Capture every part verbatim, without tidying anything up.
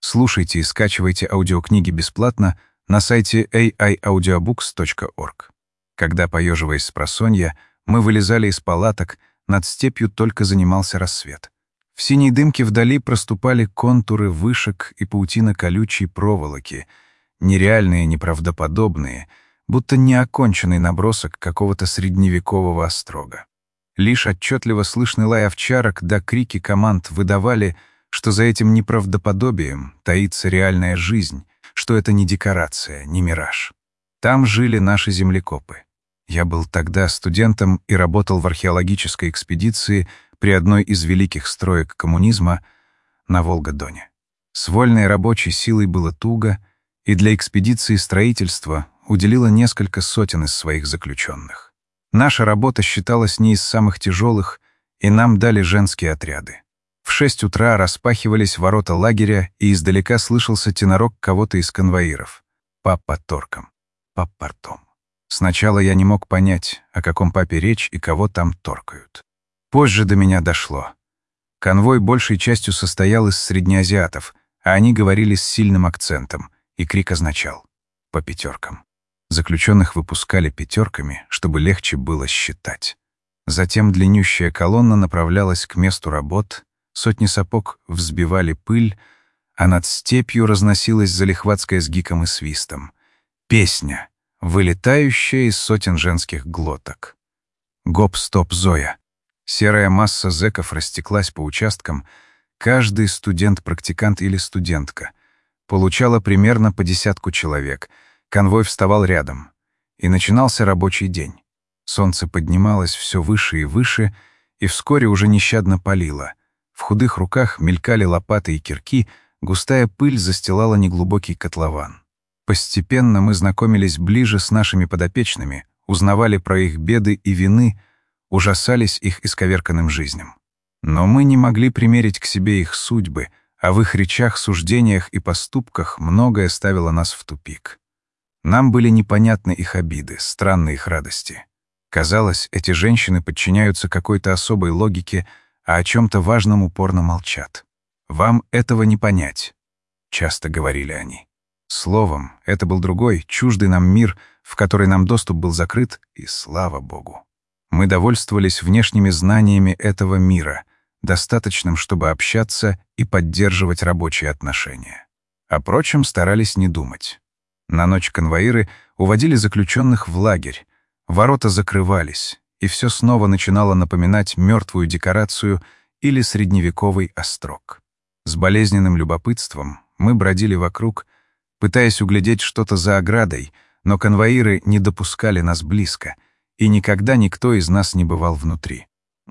Слушайте и скачивайте аудиокниги бесплатно на сайте эй ай аудиобукс точка орг. Когда, поеживаясь спросонья, мы вылезали из палаток, над степью только занимался рассвет. В синей дымке вдали проступали контуры вышек и паутина колючей проволоки, нереальные, неправдоподобные, будто неоконченный набросок какого-то средневекового острога. Лишь отчетливо слышный лай овчарок да крики команд выдавали, что за этим неправдоподобием таится реальная жизнь, что это не декорация, не мираж. Там жили наши землекопы. Я был тогда студентом и работал в археологической экспедиции при одной из великих строек коммунизма на Волга-Доне. С вольной рабочей силой было туго, и для экспедиции строительства уделило несколько сотен из своих заключенных. Наша работа считалась не из самых тяжелых, и нам дали женские отряды. В шесть утра распахивались ворота лагеря, и издалека слышался тенорок кого-то из конвоиров. Папа торком, паппартом. Сначала я не мог понять, о каком папе речь и кого там торкают. Позже до меня дошло. Конвой большей частью состоял из среднеазиатов, а они говорили с сильным акцентом, и крик означал «по пятеркам». Заключенных выпускали пятерками, чтобы легче было считать. Затем длиннющая колонна направлялась к месту работ, сотни сапог взбивали пыль, а над степью разносилась залихватская с гиком и свистом. Песня, вылетающая из сотен женских глоток. Гоп-стоп, Зоя. Серая масса зэков растеклась по участкам. Каждый студент-практикант или студентка получала примерно по десятку человек. Конвой вставал рядом. И начинался рабочий день. Солнце поднималось все выше и выше, и вскоре уже нещадно палило. В худых руках мелькали лопаты и кирки, густая пыль застилала неглубокий котлован. Постепенно мы знакомились ближе с нашими подопечными, узнавали про их беды и вины, ужасались их исковерканным жизням. Но мы не могли примерить к себе их судьбы, а в их речах, суждениях и поступках многое ставило нас в тупик. Нам были непонятны их обиды, странны их радости. Казалось, эти женщины подчиняются какой-то особой логике, а о чем-то важном упорно молчат. «Вам этого не понять», — часто говорили они. Словом, это был другой, чуждый нам мир, в который нам доступ был закрыт, и слава Богу. Мы довольствовались внешними знаниями этого мира, достаточным, чтобы общаться и поддерживать рабочие отношения. О прочем старались не думать. На ночь конвоиры уводили заключенных в лагерь, ворота закрывались, и все снова начинало напоминать мертвую декорацию или средневековый острог. С болезненным любопытством мы бродили вокруг, пытаясь углядеть что-то за оградой, но конвоиры не допускали нас близко, и никогда никто из нас не бывал внутри.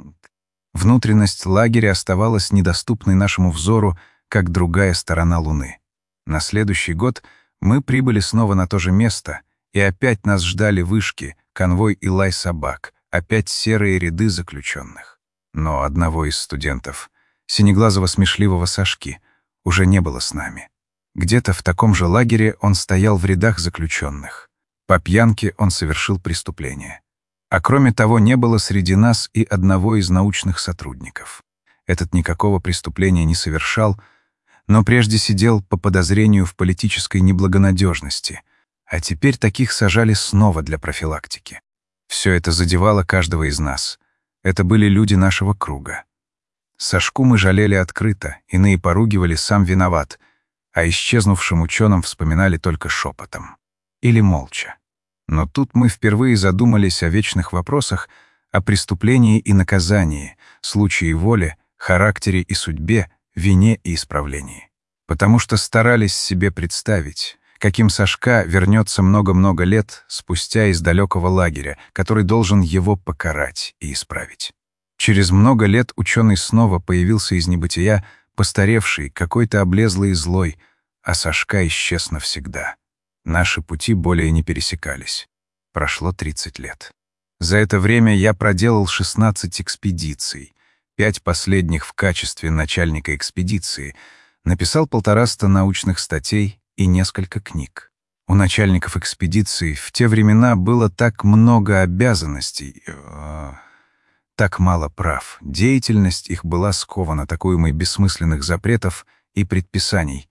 Внутренность лагеря оставалась недоступной нашему взору, как другая сторона Луны. На следующий год мы прибыли снова на то же место, и опять нас ждали вышки, конвой и лай собак, опять серые ряды заключенных. Но одного из студентов, синеглазого смешливого Сашки, уже не было с нами. Где-то в таком же лагере он стоял в рядах заключенных. По пьянке он совершил преступление. А кроме того, не было среди нас и одного из научных сотрудников. Этот никакого преступления не совершал, но прежде сидел по подозрению в политической неблагонадежности, а теперь таких сажали снова для профилактики. Все это задевало каждого из нас. Это были люди нашего круга. Сашку мы жалели открыто, иные поругивали «сам виноват», а исчезнувшим ученым вспоминали только шепотом. Или молча. Но тут мы впервые задумались о вечных вопросах, о преступлении и наказании, случае воли, характере и судьбе, вине и исправлении. Потому что старались себе представить, каким Сашка вернется много-много лет спустя из далекого лагеря, который должен его покарать и исправить. Через много лет ученый снова появился из небытия, постаревший, какой-то облезлый и злой, а Сашка исчез навсегда. Наши пути более не пересекались. Прошло тридцать лет. За это время я проделал шестнадцать экспедиций, пять последних в качестве начальника экспедиции, написал полтораста научных статей и несколько книг. У начальников экспедиции в те времена было так много обязанностей, э, так мало прав. Деятельность их была скована такуемой бессмысленных запретов и предписаний.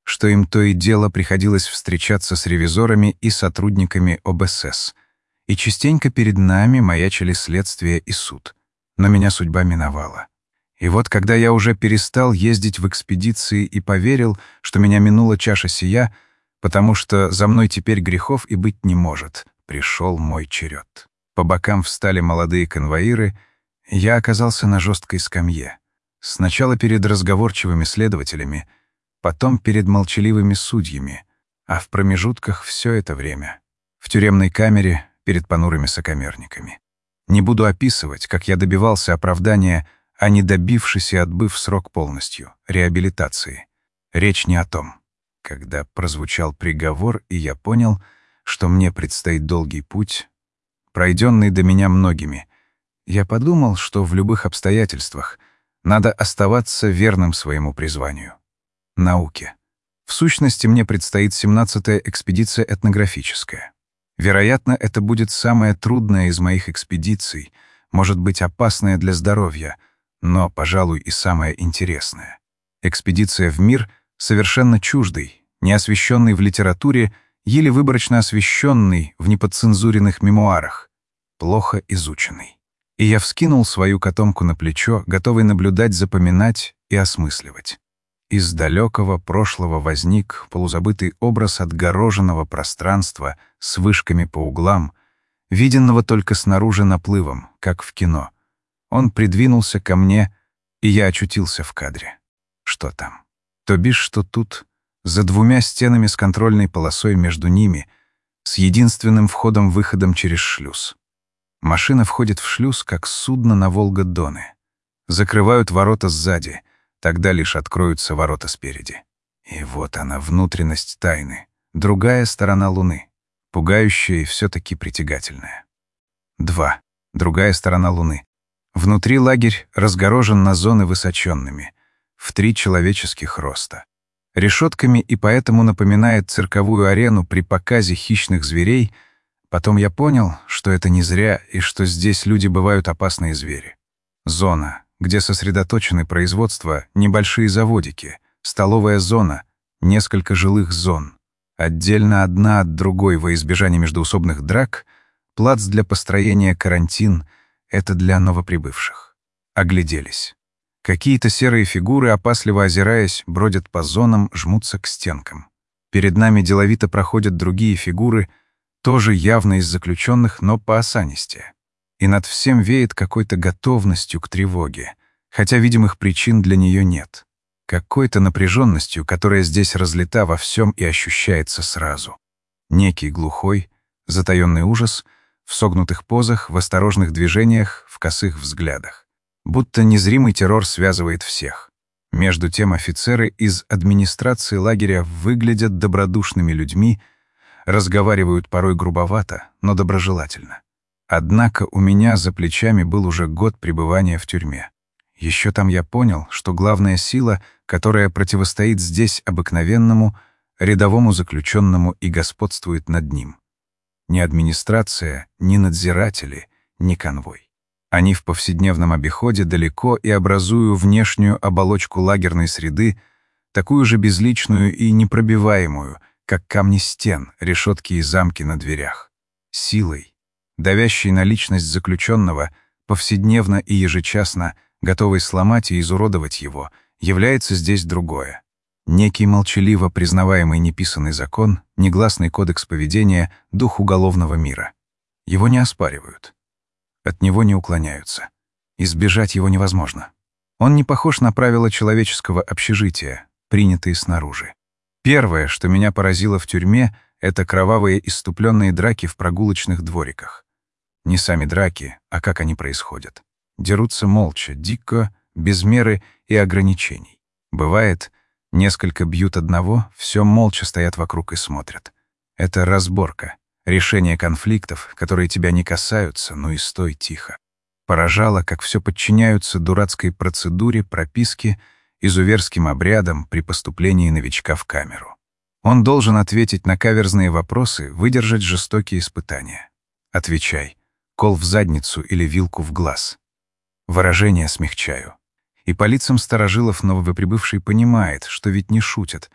что им то и дело приходилось встречаться с ревизорами и сотрудниками О Б С С, и частенько перед нами маячили следствие и суд. Но меня судьба миновала. И вот когда я уже перестал ездить в экспедиции и поверил, что меня минула чаша сия, потому что за мной теперь грехов и быть не может, пришел мой черед. По бокам встали молодые конвоиры, я оказался на жесткой скамье. Сначала перед разговорчивыми следователями, потом перед молчаливыми судьями, а в промежутках все это время в тюремной камере перед понурыми сокамерниками. Не буду описывать, как я добивался оправдания, а не добившись и отбыв срок полностью, реабилитации. Речь не о том. Когда прозвучал приговор, и я понял, что мне предстоит долгий путь, пройденный до меня многими, я подумал, что в любых обстоятельствах надо оставаться верным своему призванию — науке. В сущности, мне предстоит семнадцатая экспедиция этнографическая. Вероятно, это будет самая трудная из моих экспедиций, может быть, опасная для здоровья, но, пожалуй, и самая интересная. Экспедиция в мир совершенно чуждый, не освещенный в литературе, еле выборочно освещенный в неподцензуренных мемуарах, плохо изученный. И я вскинул свою котомку на плечо, готовый наблюдать, запоминать и осмысливать. Из далекого прошлого возник полузабытый образ отгороженного пространства с вышками по углам, виденного только снаружи наплывом, как в кино. Он придвинулся ко мне, и я очутился в кадре. Что там? То бишь, что тут, за двумя стенами с контрольной полосой между ними, с единственным входом-выходом через шлюз. Машина входит в шлюз, как судно на Волга-Доне. Закрывают ворота сзади, тогда лишь откроются ворота спереди. И вот она, внутренность тайны, другая сторона Луны, пугающая и все-таки притягательная. Два. Другая сторона Луны. Внутри лагерь разгорожен на зоны высоченными, в три человеческих роста. Решетками и поэтому напоминает цирковую арену при показе хищных зверей. Потом я понял, что это не зря и что здесь люди бывают опасные звери. Зона, где сосредоточены производства, небольшие заводики, столовая зона, несколько жилых зон. Отдельно одна от другой во избежание междоусобных драк, плац для построения карантин — это для новоприбывших. Огляделись. Какие-то серые фигуры, опасливо озираясь, бродят по зонам, жмутся к стенкам. Перед нами деловито проходят другие фигуры, тоже явно из заключенных, но поосанистее. И над всем веет какой-то готовностью к тревоге, хотя видимых причин для нее нет. Какой-то напряженностью, которая здесь разлита во всем и ощущается сразу. Некий глухой, затаенный ужас в согнутых позах, в осторожных движениях, в косых взглядах. Будто незримый террор связывает всех. Между тем офицеры из администрации лагеря выглядят добродушными людьми, разговаривают порой грубовато, но доброжелательно. Однако у меня за плечами был уже год пребывания в тюрьме. Еще там я понял, что главная сила, которая противостоит здесь обыкновенному, рядовому заключенному и господствует над ним. Ни администрация, ни надзиратели, ни конвой. Они в повседневном обиходе далеко и образуют внешнюю оболочку лагерной среды, такую же безличную и непробиваемую, как камни стен, решетки и замки на дверях. Силой, давящей на личность заключенного, повседневно и ежечасно, готовой сломать и изуродовать его, является здесь другое. Некий молчаливо признаваемый неписанный закон, негласный кодекс поведения, дух уголовного мира. Его не оспаривают. От него не уклоняются. Избежать его невозможно. Он не похож на правила человеческого общежития, принятые снаружи. Первое, что меня поразило в тюрьме, это кровавые исступленные драки в прогулочных двориках. Не сами драки, а как они происходят. Дерутся молча, дико, без меры и ограничений. Бывает, несколько бьют одного, все молча стоят вокруг и смотрят. Это разборка, решение конфликтов, которые тебя не касаются, ну и стой тихо. Поражало, как все подчиняются дурацкой процедуре прописки, изуверским обрядам при поступлении новичка в камеру. Он должен ответить на каверзные вопросы, выдержать жестокие испытания. Отвечай. Кол в задницу или вилку в глаз. Выражения смягчаю. И по лицам старожилов новоприбывший понимает, что ведь не шутят.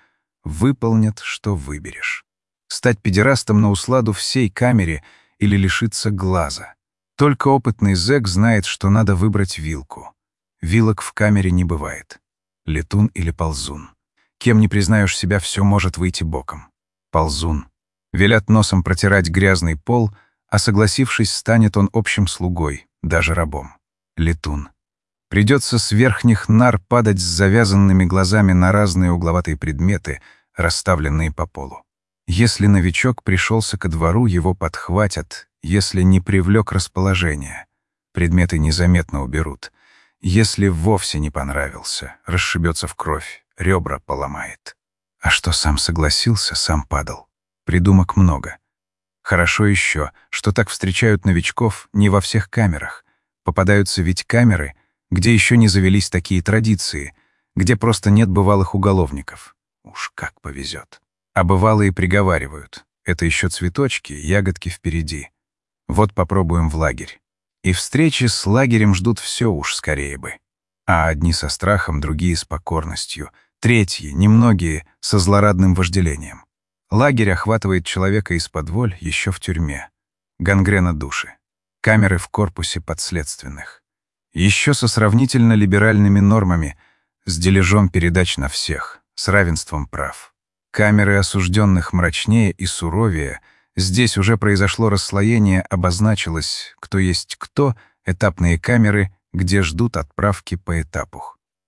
выполнят, что выберешь. Стать педерастом на усладу всей камере или лишиться глаза. Только опытный зэк знает, что надо выбрать вилку. Вилок в камере не бывает. Летун или ползун. Кем не признаешь себя, все может выйти боком. Ползун. Велят носом протирать грязный пол, а согласившись, станет он общим слугой, даже рабом. Летун. Придется с верхних нар падать с завязанными глазами на разные угловатые предметы, расставленные по полу. Если новичок пришелся ко двору, его подхватят, если не привлек расположение. Предметы незаметно уберут. Если вовсе не понравился, расшибется в кровь, ребра поломает. А что сам согласился, сам падал. Придумок много. Хорошо еще, что так встречают новичков не во всех камерах. Попадаются ведь камеры, где еще не завелись такие традиции, где просто нет бывалых уголовников. Уж как повезет. А бывалые приговаривают. Это еще цветочки, ягодки впереди. Вот попробуем в лагерь. И встречи с лагерем ждут все уж скорее бы. А одни со страхом, другие с покорностью. Третьи, немногие, со злорадным вожделением. Лагерь охватывает человека из-под воль еще в тюрьме. Гангрена души. Камеры в корпусе подследственных. Еще со сравнительно либеральными нормами, с дележом передач на всех, с равенством прав. Камеры осужденных мрачнее и суровее. Здесь уже произошло расслоение, обозначилось, кто есть кто, этапные камеры, где ждут отправки по этапу.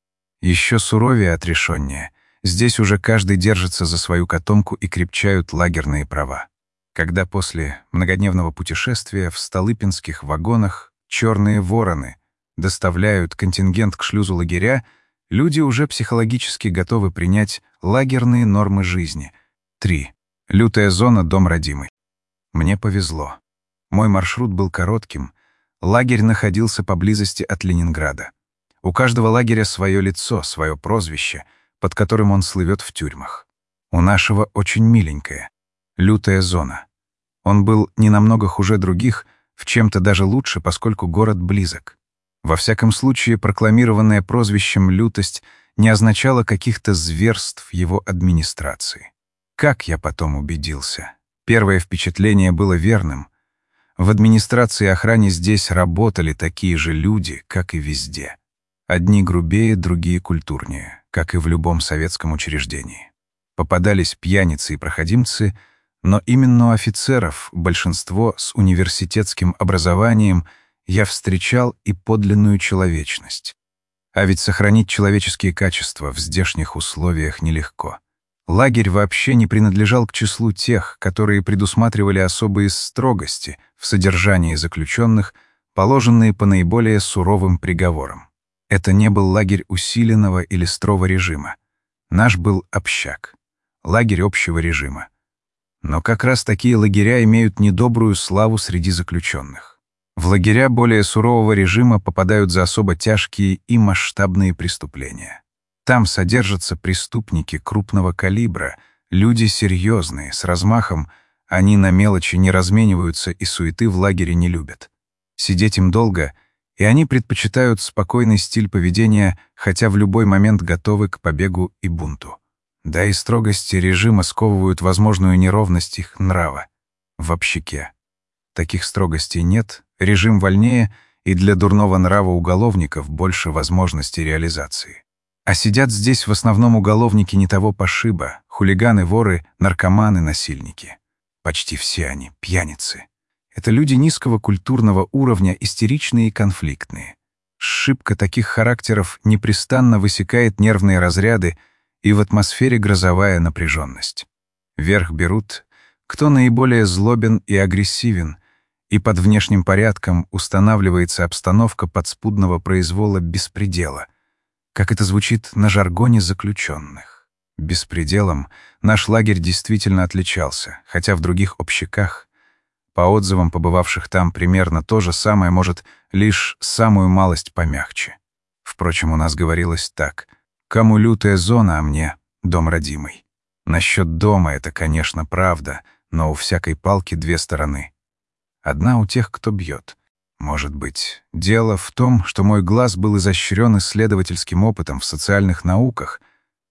Еще суровее, отрешеннее. Здесь уже каждый держится за свою котомку и крепчают лагерные права. Когда после многодневного путешествия в столыпинских вагонах черные вороны доставляют контингент к шлюзу лагеря, люди уже психологически готовы принять лагерные нормы жизни. Три. Лютая зона, дом родимый. Мне повезло. Мой маршрут был коротким. Лагерь находился поблизости от Ленинграда. У каждого лагеря свое лицо, свое прозвище, под которым он слывет в тюрьмах. У нашего очень миленькое. Лютая зона. Он был не намного хуже других, в чем-то даже лучше, поскольку город близок. Во всяком случае, прокламированное прозвищем «лютость» не означало каких-то зверств его администрации. Как я потом убедился? Первое впечатление было верным. В администрации и охране здесь работали такие же люди, как и везде. Одни грубее, другие культурнее, как и в любом советском учреждении. Попадались пьяницы и проходимцы, но именно у офицеров, большинство с университетским образованием, я встречал и подлинную человечность. А ведь сохранить человеческие качества в здешних условиях нелегко. Лагерь вообще не принадлежал к числу тех, которые предусматривали особые строгости в содержании заключенных, положенные по наиболее суровым приговорам. Это не был лагерь усиленного или строгого режима. Наш был общак. Лагерь общего режима. Но как раз такие лагеря имеют недобрую славу среди заключенных. В лагеря более сурового режима попадают за особо тяжкие и масштабные преступления. Там содержатся преступники крупного калибра, люди серьезные, с размахом, они на мелочи не размениваются и суеты в лагере не любят. Сидеть им долго, и они предпочитают спокойный стиль поведения, хотя в любой момент готовы к побегу и бунту. Да и строгости режима сковывают возможную неровность их нрава. В общаке. Таких строгостей нет, режим вольнее, и для дурного нрава уголовников больше возможностей реализации. А сидят здесь в основном уголовники не того пошиба, хулиганы, воры, наркоманы, насильники. Почти все они пьяницы. Это люди низкого культурного уровня, истеричные и конфликтные. Сшибка таких характеров непрестанно высекает нервные разряды, и в атмосфере грозовая напряженность. Верх берут, кто наиболее злобен и агрессивен, и под внешним порядком устанавливается обстановка подспудного произвола беспредела, как это звучит на жаргоне заключенных. Беспределом наш лагерь действительно отличался, хотя в других общаках, по отзывам побывавших там, примерно то же самое, может, лишь самую малость помягче. Впрочем, у нас говорилось так: кому лютая зона, а мне дом родимый. Насчет дома это, конечно, правда, но у всякой палки две стороны. Одна у тех, кто бьет. Может быть, дело в том, что мой глаз был изощрен исследовательским опытом в социальных науках,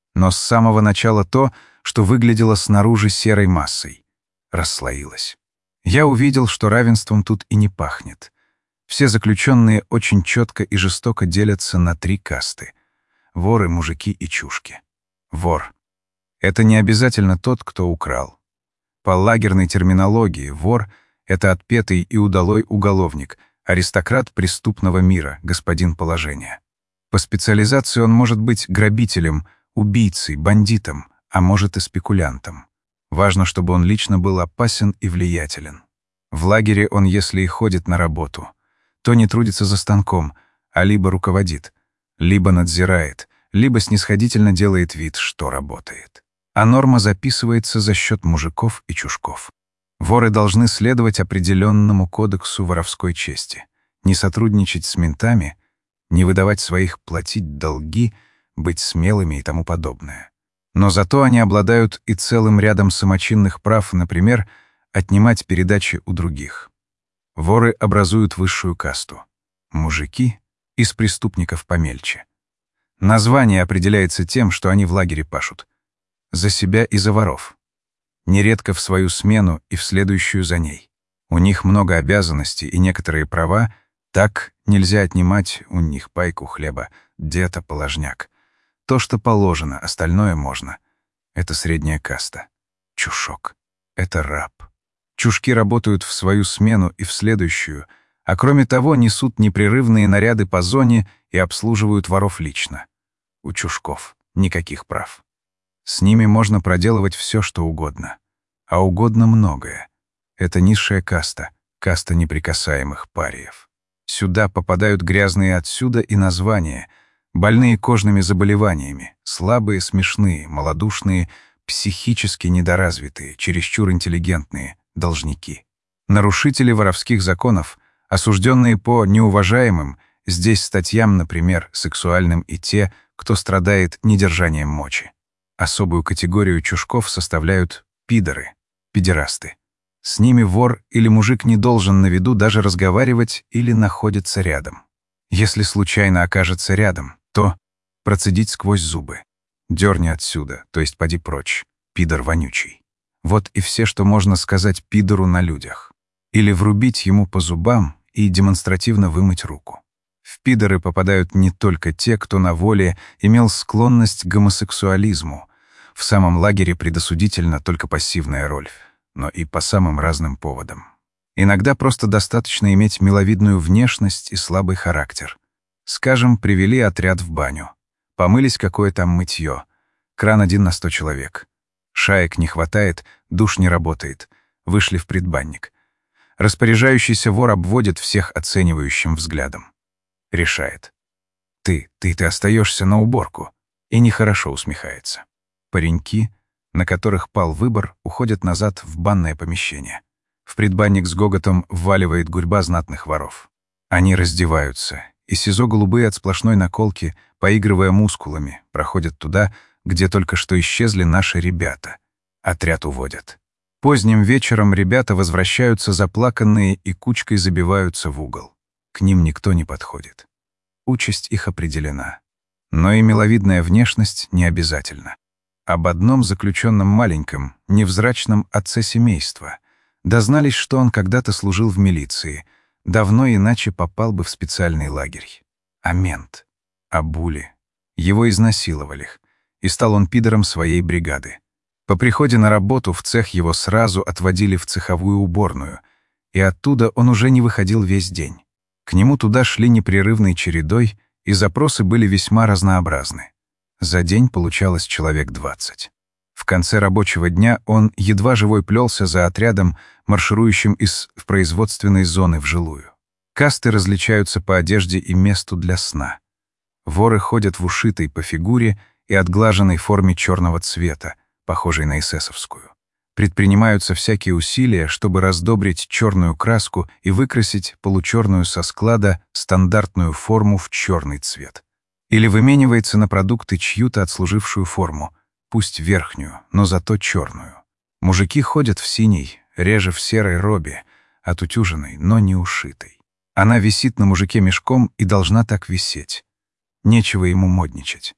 Но с самого начала то, что выглядело снаружи серой массой, расслоилось. Я увидел, что равенством тут и не пахнет. Все заключенные очень четко и жестоко делятся на три касты — воры, мужики и чушки. Вор — это не обязательно тот, кто украл. По лагерной терминологии вор — это отпетый и удалой уголовник, аристократ преступного мира, господин положения. По специализации он может быть грабителем, убийцей, бандитом, а может и спекулянтом. Важно, чтобы он лично был опасен и влиятелен. В лагере он, если и ходит на работу, то не трудится за станком, а либо руководит, либо надзирает, либо снисходительно делает вид, что работает. А норма записывается за счет мужиков и чушков. Воры должны следовать определенному кодексу воровской чести, не сотрудничать с ментами, не выдавать своих, платить долги, быть смелыми и тому подобное. Но зато они обладают и целым рядом самочинных прав, например, отнимать передачи у других. Воры образуют высшую касту. Мужики — из преступников помельче. Название определяется тем, что они в лагере пашут. За себя и за воров. Нередко в свою смену и в следующую за ней. У них много обязанностей и некоторые права, так нельзя отнимать у них пайку хлеба, где-то положняк. То, что положено, остальное можно. Это средняя каста. Чушок — это раб. Чушки работают в свою смену и в следующую, а кроме того несут непрерывные наряды по зоне и обслуживают воров лично. У чушков никаких прав. С ними можно проделывать все, что угодно. А угодно многое. Это низшая каста, каста неприкасаемых париев. Сюда попадают грязные отсюда и названия, больные кожными заболеваниями, слабые, смешные, малодушные, психически недоразвитые, чересчур интеллигентные, должники. Нарушители воровских законов, осужденные по неуважаемым, здесь статьям, например, сексуальным, и те, кто страдает недержанием мочи. Особую категорию чушков составляют пидоры, педерасты. С ними вор или мужик не должен на виду даже разговаривать или находиться рядом. Если случайно окажется рядом, то процедить сквозь зубы. Дерни отсюда, то есть поди прочь, пидор вонючий. Вот и все, что можно сказать пидору на людях. Или врубить ему по зубам и демонстративно вымыть руку. В пидоры попадают не только те, кто на воле имел склонность к гомосексуализму. В самом лагере предосудительна только пассивная роль, но и по самым разным поводам. Иногда просто достаточно иметь миловидную внешность и слабый характер. Скажем, привели отряд в баню. Помылись, какое там мытье. Кран один на сто человек. Шаек не хватает, душ не работает. Вышли в предбанник. Распоряжающийся вор обводит всех оценивающим взглядом. Решает. Ты, ты, ты остаешься на уборку. И нехорошо усмехается. Пареньки, на которых пал выбор, уходят назад в банное помещение. В предбанник с гоготом вваливает гурьба знатных воров. Они раздеваются, и сизо-голубые от сплошной наколки, поигрывая мускулами, проходят туда, где только что исчезли наши ребята. Отряд уводят. Поздним вечером ребята возвращаются заплаканные и кучкой забиваются в угол. К ним никто не подходит. Участь их определена. Но и миловидная внешность не обязательна. Об одном заключенном маленьком, невзрачном отце семейства. Дознались, что он когда-то служил в милиции. Давно иначе попал бы в специальный лагерь. А мент. Обули. Его изнасиловали. И стал он пидором своей бригады. По приходе на работу в цех его сразу отводили в цеховую уборную. И оттуда он уже не выходил весь день. К нему туда шли непрерывной чередой, и запросы были весьма разнообразны. За день получалось человек двадцать. В конце рабочего дня он едва живой плелся за отрядом, марширующим из производственной зоны в жилую. Касты различаются по одежде и месту для сна. Воры ходят в ушитой по фигуре и отглаженной форме черного цвета, похожей на эсэсовскую. Предпринимаются всякие усилия, чтобы раздобрить черную краску и выкрасить получерную со склада стандартную форму в черный цвет. Или выменивается на продукты чью-то отслужившую форму, пусть верхнюю, но зато черную. Мужики ходят в синей, реже в серой робе, отутюженной, но не ушитой. Она висит на мужике мешком и должна так висеть. Нечего ему модничать.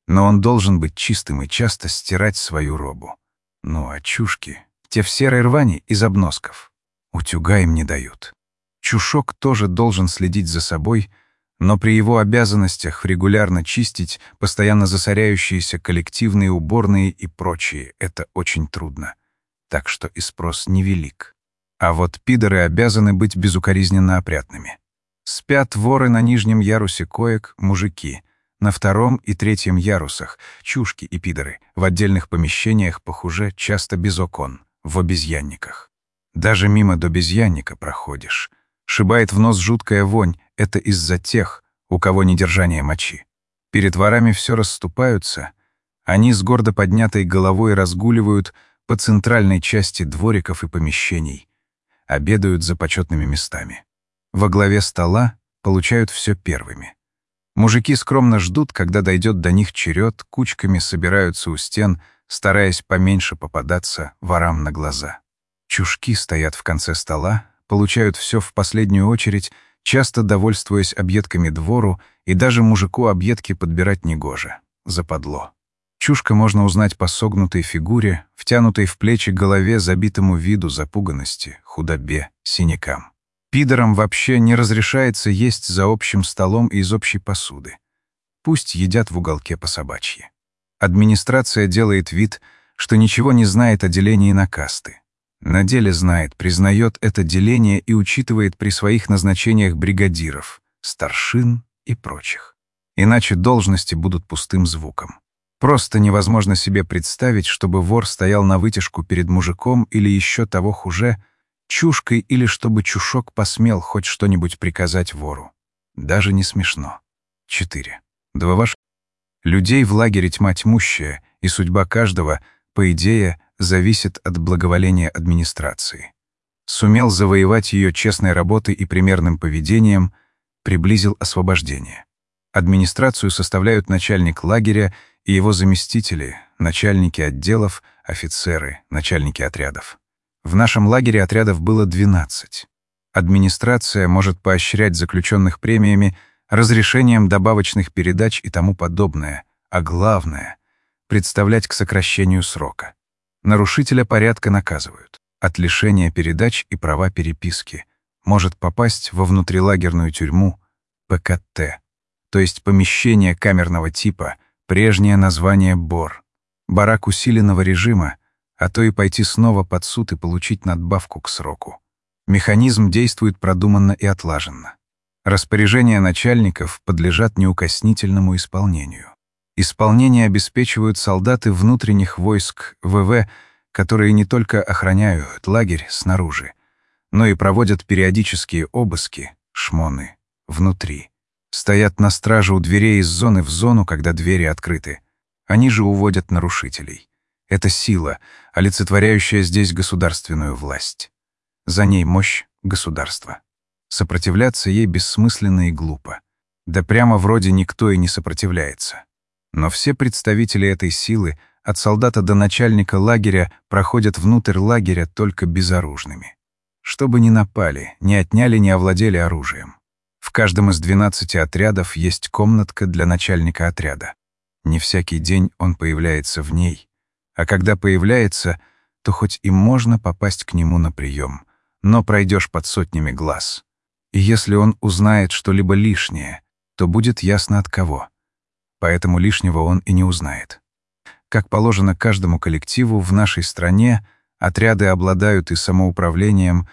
Но он должен быть чистым и часто стирать свою робу. Ну а чушки, те в серой рвани из обносков, утюга им не дают. Чушок тоже должен следить за собой, но при его обязанностях регулярно чистить постоянно засоряющиеся коллективные уборные и прочие — это очень трудно. Так что и спрос невелик. А вот пидоры обязаны быть безукоризненно опрятными. Спят воры на нижнем ярусе коек, мужики, на втором и третьем ярусах, чушки и пидоры, в отдельных помещениях похуже, часто без окон, в обезьянниках. Даже мимо до обезьянника проходишь. Шибает в нос жуткая вонь, это из-за тех, у кого недержание мочи. Перед ворами все расступаются, они с гордо поднятой головой разгуливают по центральной части двориков и помещений, обедают за почетными местами. Во главе стола получают все первыми. Мужики скромно ждут, когда дойдет до них черед, кучками собираются у стен, стараясь поменьше попадаться ворам на глаза. Чушки стоят в конце стола, получают все в последнюю очередь, часто довольствуясь объедками двору, и даже мужику объедки подбирать негоже. Западло. Чушка можно узнать по согнутой фигуре, втянутой в плечи голове, забитому виду, запуганности, худобе, синякам. Пидорам вообще не разрешается есть за общим столом и из общей посуды. Пусть едят в уголке по собачьи. Администрация делает вид, что ничего не знает о делении на касты. На деле знает, признает это деление и учитывает при своих назначениях бригадиров, старшин и прочих. Иначе должности будут пустым звуком. Просто невозможно себе представить, чтобы вор стоял на вытяжку перед мужиком или еще того хуже, чушкой, или чтобы чушок посмел хоть что-нибудь приказать вору. Даже не смешно. четыре. Два ваш... Людей в лагере тьма тьмущая, и судьба каждого, по идее, зависит от благоволения администрации. Сумел завоевать ее честной работой и примерным поведением, приблизил освобождение. Администрацию составляют начальник лагеря и его заместители, начальники отделов, офицеры, начальники отрядов. В нашем лагере отрядов было двенадцать. Администрация может поощрять заключенных премиями, разрешением добавочных передач и тому подобное, а главное — представлять к сокращению срока. Нарушителя порядка наказывают. От лишения передач и права переписки. Может попасть во внутрилагерную тюрьму Пэ Ка Тэ, то есть помещение камерного типа, прежнее название Бор. Барак усиленного режима, а то и пойти снова под суд и получить надбавку к сроку. Механизм действует продуманно и отлаженно. Распоряжения начальников подлежат неукоснительному исполнению. Исполнение обеспечивают солдаты внутренних войск Вэ Вэ, которые не только охраняют лагерь снаружи, но и проводят периодические обыски, шмоны, внутри. Стоят на страже у дверей из зоны в зону, когда двери открыты. Они же уводят нарушителей. Это сила, олицетворяющая здесь государственную власть. За ней мощь государства. Сопротивляться ей бессмысленно и глупо. Да прямо вроде никто и не сопротивляется. Но все представители этой силы, от солдата до начальника лагеря, проходят внутрь лагеря только безоружными. Чтобы не напали, не отняли, не овладели оружием. В каждом из двенадцати отрядов есть комнатка для начальника отряда. Не всякий день он появляется в ней, а когда появляется, то хоть и можно попасть к нему на прием, но пройдешь под сотнями глаз. И если он узнает что-либо лишнее, то будет ясно от кого. Поэтому лишнего он и не узнает. Как положено каждому коллективу в нашей стране, отряды обладают и самоуправлением,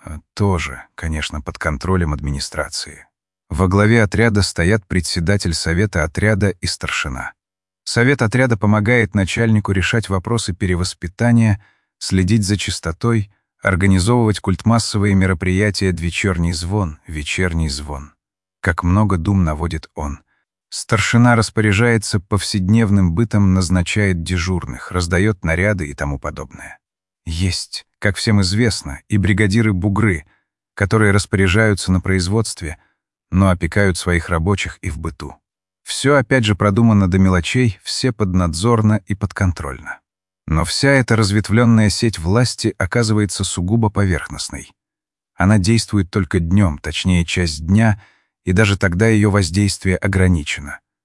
тоже, конечно, под контролем администрации. Во главе отряда стоят председатель совета отряда и старшина. Совет отряда помогает начальнику решать вопросы перевоспитания, следить за чистотой, организовывать культмассовые мероприятия «Вечерний звон», «Вечерний звон». Как много дум наводит он. Старшина распоряжается повседневным бытом, назначает дежурных, раздает наряды и тому подобное. Есть, как всем известно, и бригадиры-бугры, которые распоряжаются на производстве, но опекают своих рабочих и в быту. Все опять же продумано до мелочей, все поднадзорно и подконтрольно. Но вся эта разветвленная сеть власти оказывается сугубо поверхностной. Она действует только днем, точнее часть дня, и даже тогда ее воздействие ограничено.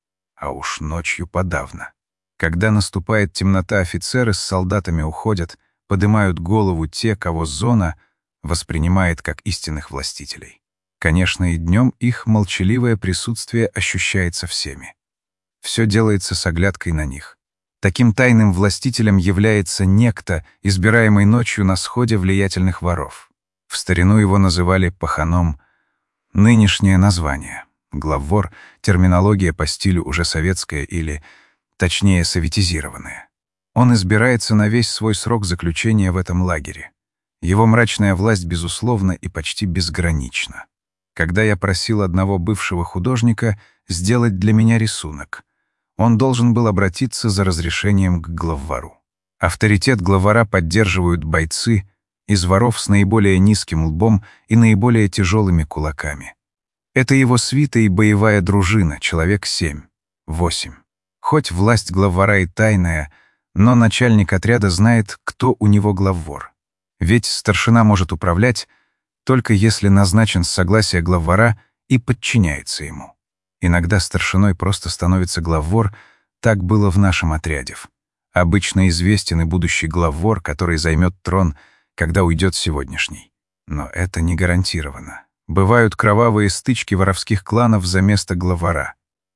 а уж ночью подавно. Когда наступает темнота, офицеры с солдатами уходят, поднимают голову те, кого зона воспринимает как истинных властителей. Конечно, и днем их молчаливое присутствие ощущается всеми. Все делается с оглядкой на них. Таким тайным властителем является некто, избираемый ночью на сходе влиятельных воров. В старину его называли паханом. Нынешнее название — главвор, терминология по стилю уже советская или, точнее, советизированная. Он избирается на весь свой срок заключения в этом лагере. Его мрачная власть безусловна и почти безгранична. Когда я просил одного бывшего художника сделать для меня рисунок, он должен был обратиться за разрешением к главвору. Авторитет главвора поддерживают бойцы из воров с наиболее низким лбом и наиболее тяжелыми кулаками. Это его свита и боевая дружина, человек семь, восемь. Хоть власть главвора и тайная, но начальник отряда знает, кто у него главвор. Ведь старшина может управлять, только если назначен с согласия главвора и подчиняется ему. Иногда старшиной просто становится главвор, так было в нашем отряде. Обычно известен и будущий главвор, который займет трон, когда уйдет сегодняшний. Но это не гарантировано. Бывают кровавые стычки воровских кланов за место главвора.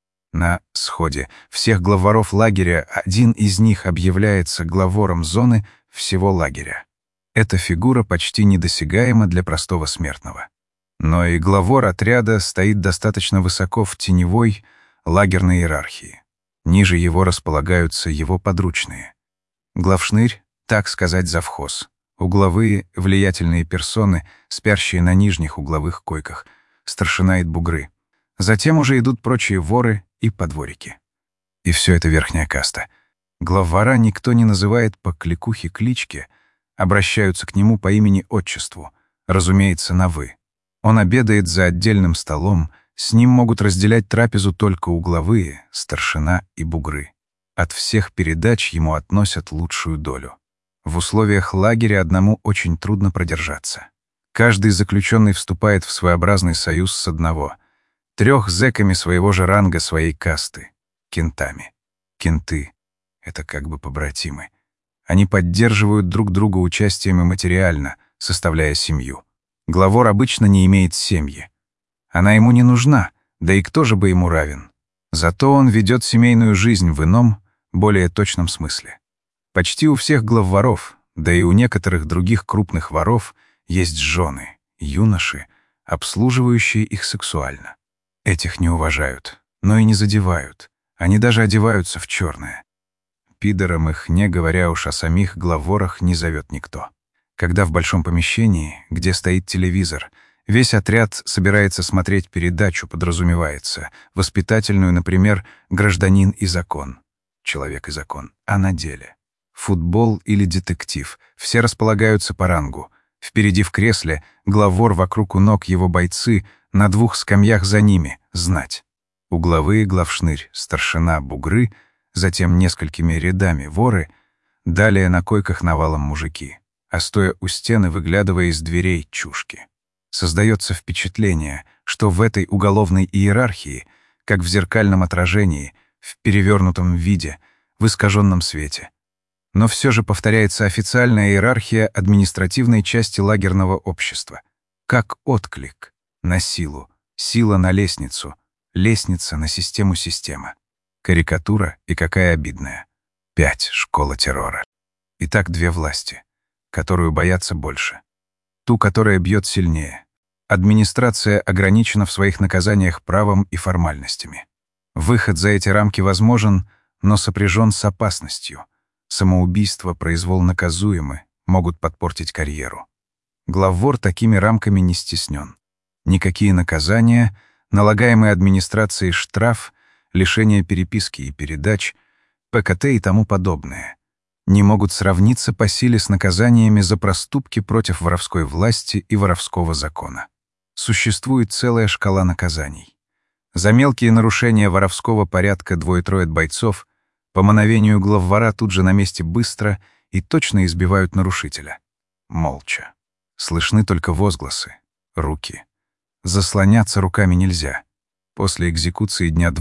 На сходе всех главворов лагеря один из них объявляется главвором зоны всего лагеря. Эта фигура почти недосягаема для простого смертного. Но и главвор отряда стоит достаточно высоко в теневой лагерной иерархии. Ниже его располагаются его подручные. Главшнырь, так сказать, завхоз. Угловые, влиятельные персоны, спящие на нижних угловых койках, старшина и бугры. Затем уже идут прочие воры и подворики. И все это верхняя каста. Главвора никто не называет по кликухе-кличке, обращаются к нему по имени-отчеству, разумеется, на «вы». Он обедает за отдельным столом, с ним могут разделять трапезу только угловые, старшина и бугры. От всех передач ему относят лучшую долю. В условиях лагеря одному очень трудно продержаться. Каждый заключенный вступает в своеобразный союз с одного, трех зэками своего же ранга, своей касты, кентами. Кенты — это как бы побратимы. Они поддерживают друг друга участием и материально, составляя семью. Главвор обычно не имеет семьи. Она ему не нужна, да и кто же бы ему равен? Зато он ведет семейную жизнь в ином, более точном смысле. Почти у всех главворов, да и у некоторых других крупных воров, есть жены, юноши, обслуживающие их сексуально. Этих не уважают, но и не задевают. Они даже одеваются в черное. Пидором их, не говоря уж о самих главворах, не зовет никто. Когда в большом помещении, где стоит телевизор, весь отряд собирается смотреть передачу, подразумевается, воспитательную, например, «Гражданин и закон», «Человек и закон», а на деле футбол или детектив, все располагаются по рангу. Впереди в кресле, главвор, вокруг у ног его бойцы, на двух скамьях за ними, знать. Угловые, главшнырь, старшина, бугры, затем несколькими рядами воры, далее на койках навалом мужики, а стоя у стены, выглядывая из дверей, чушки. Создается впечатление, что в этой уголовной иерархии, как в зеркальном отражении, в перевернутом виде, в искаженном свете. Но все же повторяется официальная иерархия административной части лагерного общества. Как отклик на силу, сила на лестницу, лестница на систему система. Карикатура и какая обидная. Пять — школа террора. Итак, две власти, которую боятся больше. Ту, которая бьет сильнее. Администрация ограничена в своих наказаниях правом и формальностями. Выход за эти рамки возможен, но сопряжен с опасностью. Самоубийство, произвол наказуемы, могут подпортить карьеру. Главвор такими рамками не стеснен. Никакие наказания, налагаемые администрацией штраф, лишение переписки и передач, ПКТ и тому подобное, не могут сравниться по силе с наказаниями за проступки против воровской власти и воровского закона. Существует целая шкала наказаний. За мелкие нарушения воровского порядка двое-трое бойцов по мановению главвора тут же на месте быстро и точно избивают нарушителя. Молча. Слышны только возгласы, руки. Заслоняться руками нельзя. После экзекуции дня двух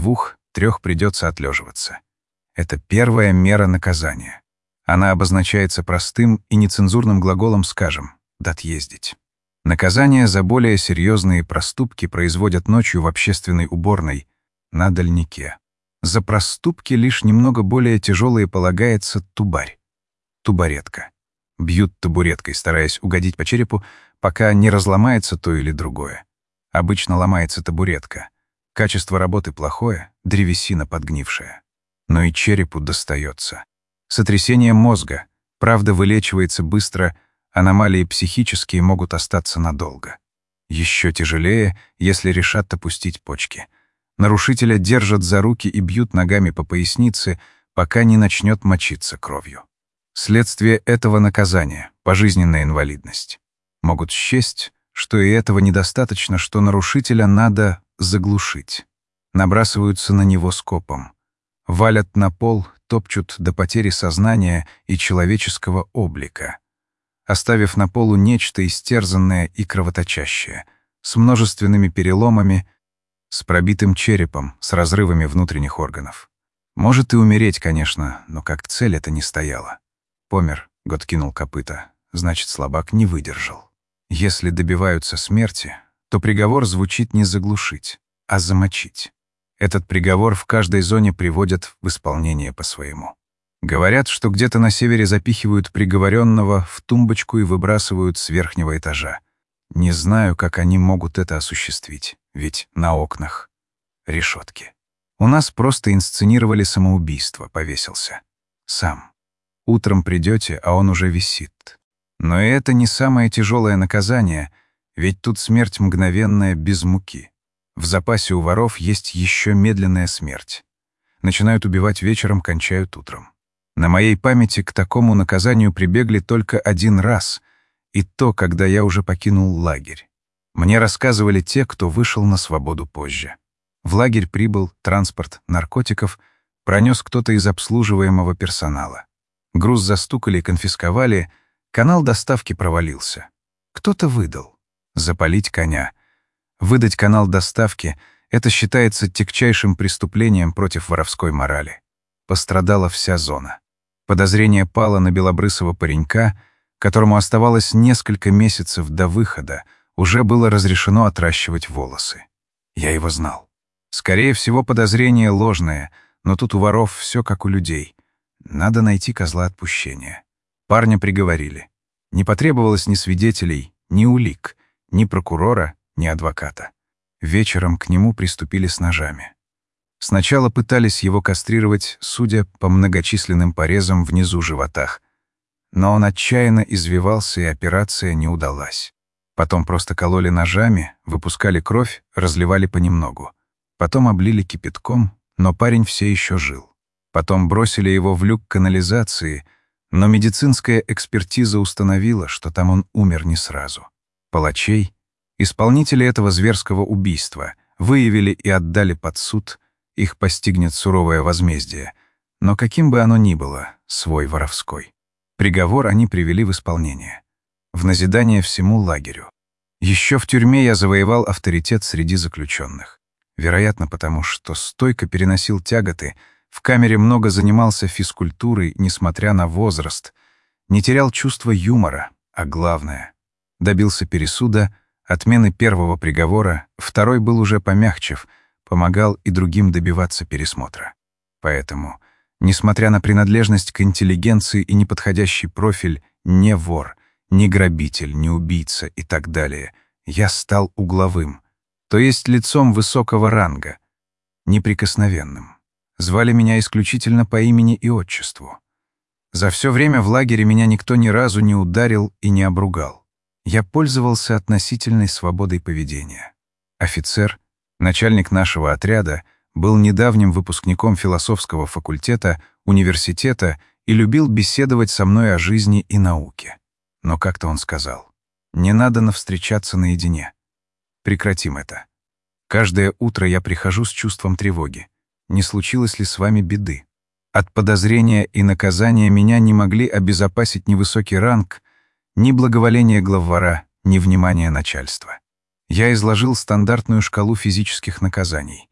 трех придется отлеживаться. Это первая мера наказания. Она обозначается простым и нецензурным глаголом, скажем, «дотъездить». Наказание за более серьезные проступки производят ночью в общественной уборной на дальнике. За проступки лишь немного более тяжелые полагается тубарь, тубаретка. Бьют табуреткой, стараясь угодить по черепу, пока не разломается то или другое. Обычно ломается табуретка. Качество работы плохое, древесина подгнившая. Но и черепу достается. Сотрясение мозга, правда, вылечивается быстро, аномалии психические могут остаться надолго. Еще тяжелее, если решат опустить почки. Нарушителя держат за руки и бьют ногами по пояснице, пока не начнет мочиться кровью. Следствие этого наказания — пожизненная инвалидность. Могут счесть, что и этого недостаточно, что нарушителя надо заглушить. Набрасываются на него скопом. Валят на пол, топчут до потери сознания и человеческого облика, оставив на полу нечто истерзанное и кровоточащее, с множественными переломами, с пробитым черепом, с разрывами внутренних органов. Может и умереть, конечно, но как цель это не стояло. Помер, год кинул копыта, значит, слабак не выдержал. Если добиваются смерти, то приговор звучит не заглушить, а замочить. Этот приговор в каждой зоне приводят в исполнение по-своему. Говорят, что где-то на севере запихивают приговоренного в тумбочку и выбрасывают с верхнего этажа. Не знаю, как они могут это осуществить, ведь на окнах решетки. У нас просто инсценировали самоубийство, повесился. Сам. Утром придете, а он уже висит. Но и это не самое тяжелое наказание, ведь тут смерть мгновенная, без муки. В запасе у воров есть еще медленная смерть. Начинают убивать вечером, кончают утром. На моей памяти к такому наказанию прибегли только один раз, и то, когда я уже покинул лагерь. Мне рассказывали те, кто вышел на свободу позже. В лагерь прибыл транспорт наркотиков, пронес кто-то из обслуживаемого персонала. Груз застукали и конфисковали, канал доставки провалился. Кто-то выдал. Запалить коня. Выдать канал доставки — это считается тягчайшим преступлением против воровской морали. Пострадала вся зона. Подозрение пало на белобрысого паренька, которому оставалось несколько месяцев до выхода, уже было разрешено отращивать волосы. Я его знал. Скорее всего, подозрение ложное, но тут у воров все как у людей. Надо найти козла отпущения. Парня приговорили. Не потребовалось ни свидетелей, ни улик, ни прокурора, ни адвоката. Вечером к нему приступили с ножами. Сначала пытались его кастрировать, судя по многочисленным порезам внизу животах. Но он отчаянно извивался, и операция не удалась. Потом просто кололи ножами, выпускали кровь, разливали понемногу. Потом облили кипятком, но парень все еще жил. Потом бросили его в люк канализации, но медицинская экспертиза установила, что там он умер не сразу. Палачей, исполнители этого зверского убийства, выявили и отдали под суд, их постигнет суровое возмездие, но каким бы оно ни было, свой воровской. Приговор они привели в исполнение. В назидание всему лагерю. Еще в тюрьме я завоевал авторитет среди заключенных. Вероятно, потому что стойко переносил тяготы, в камере много занимался физкультурой, несмотря на возраст, не терял чувства юмора, а главное — добился пересуда, отмены первого приговора, второй был уже помягчев, помогал и другим добиваться пересмотра. Поэтому, несмотря на принадлежность к интеллигенции и неподходящий профиль, не вор, не грабитель, не убийца и так далее, я стал угловым, то есть лицом высокого ранга, неприкосновенным. Звали меня исключительно по имени и отчеству. За все время в лагере меня никто ни разу не ударил и не обругал. Я пользовался относительной свободой поведения. Офицер, начальник нашего отряда, был недавним выпускником философского факультета, университета и любил беседовать со мной о жизни и науке. Но как-то он сказал: «Не надо навстречаться наедине. Прекратим это. Каждое утро я прихожу с чувством тревоги. Не случилось ли с вами беды? От подозрения и наказания меня не могли обезопасить ни высокий ранг, ни благоволение главвора, ни внимание начальства. Я изложил стандартную шкалу физических наказаний.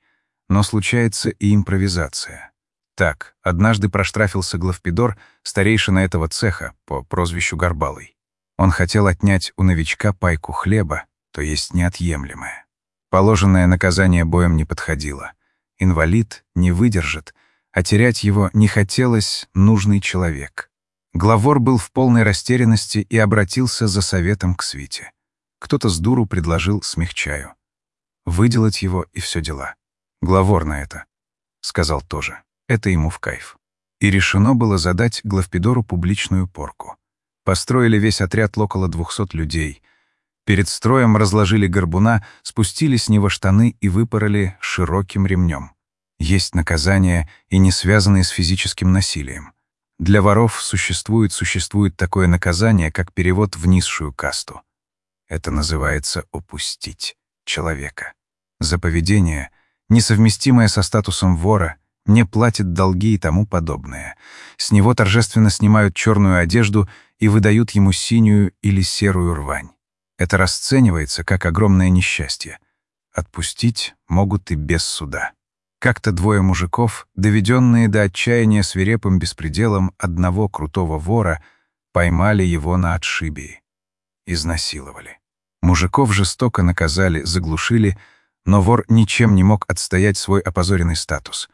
Но случается и импровизация. Так, однажды проштрафился главпидор, старейшина этого цеха, по прозвищу Горбалый. Он хотел отнять у новичка пайку хлеба, то есть неотъемлемое. Положенное наказание боем не подходило. Инвалид не выдержит, а терять его не хотелось нужный человек. Главвор был в полной растерянности и обратился за советом к свите. Кто-то с дуру предложил смягчаю. Выделать его и все дела. Главвор на это сказал тоже. Это ему в кайф. И решено было задать главпидору публичную порку. Построили весь отряд около двухсот людей. Перед строем разложили горбуна, спустили с него штаны и выпороли широким ремнем. Есть наказания, и не связанные с физическим насилием. Для воров существует, существует такое наказание, как перевод в низшую касту. Это называется «опустить» человека. За поведение, несовместимое со статусом вора, не платит долги и тому подобное. С него торжественно снимают черную одежду и выдают ему синюю или серую рвань. Это расценивается как огромное несчастье. Отпустить могут и без суда. Как-то двое мужиков, доведенные до отчаяния свирепым беспределом одного крутого вора, поймали его на отшибии. Изнасиловали. Мужиков жестоко наказали, заглушили, но вор ничем не мог отстоять свой опозоренный статус.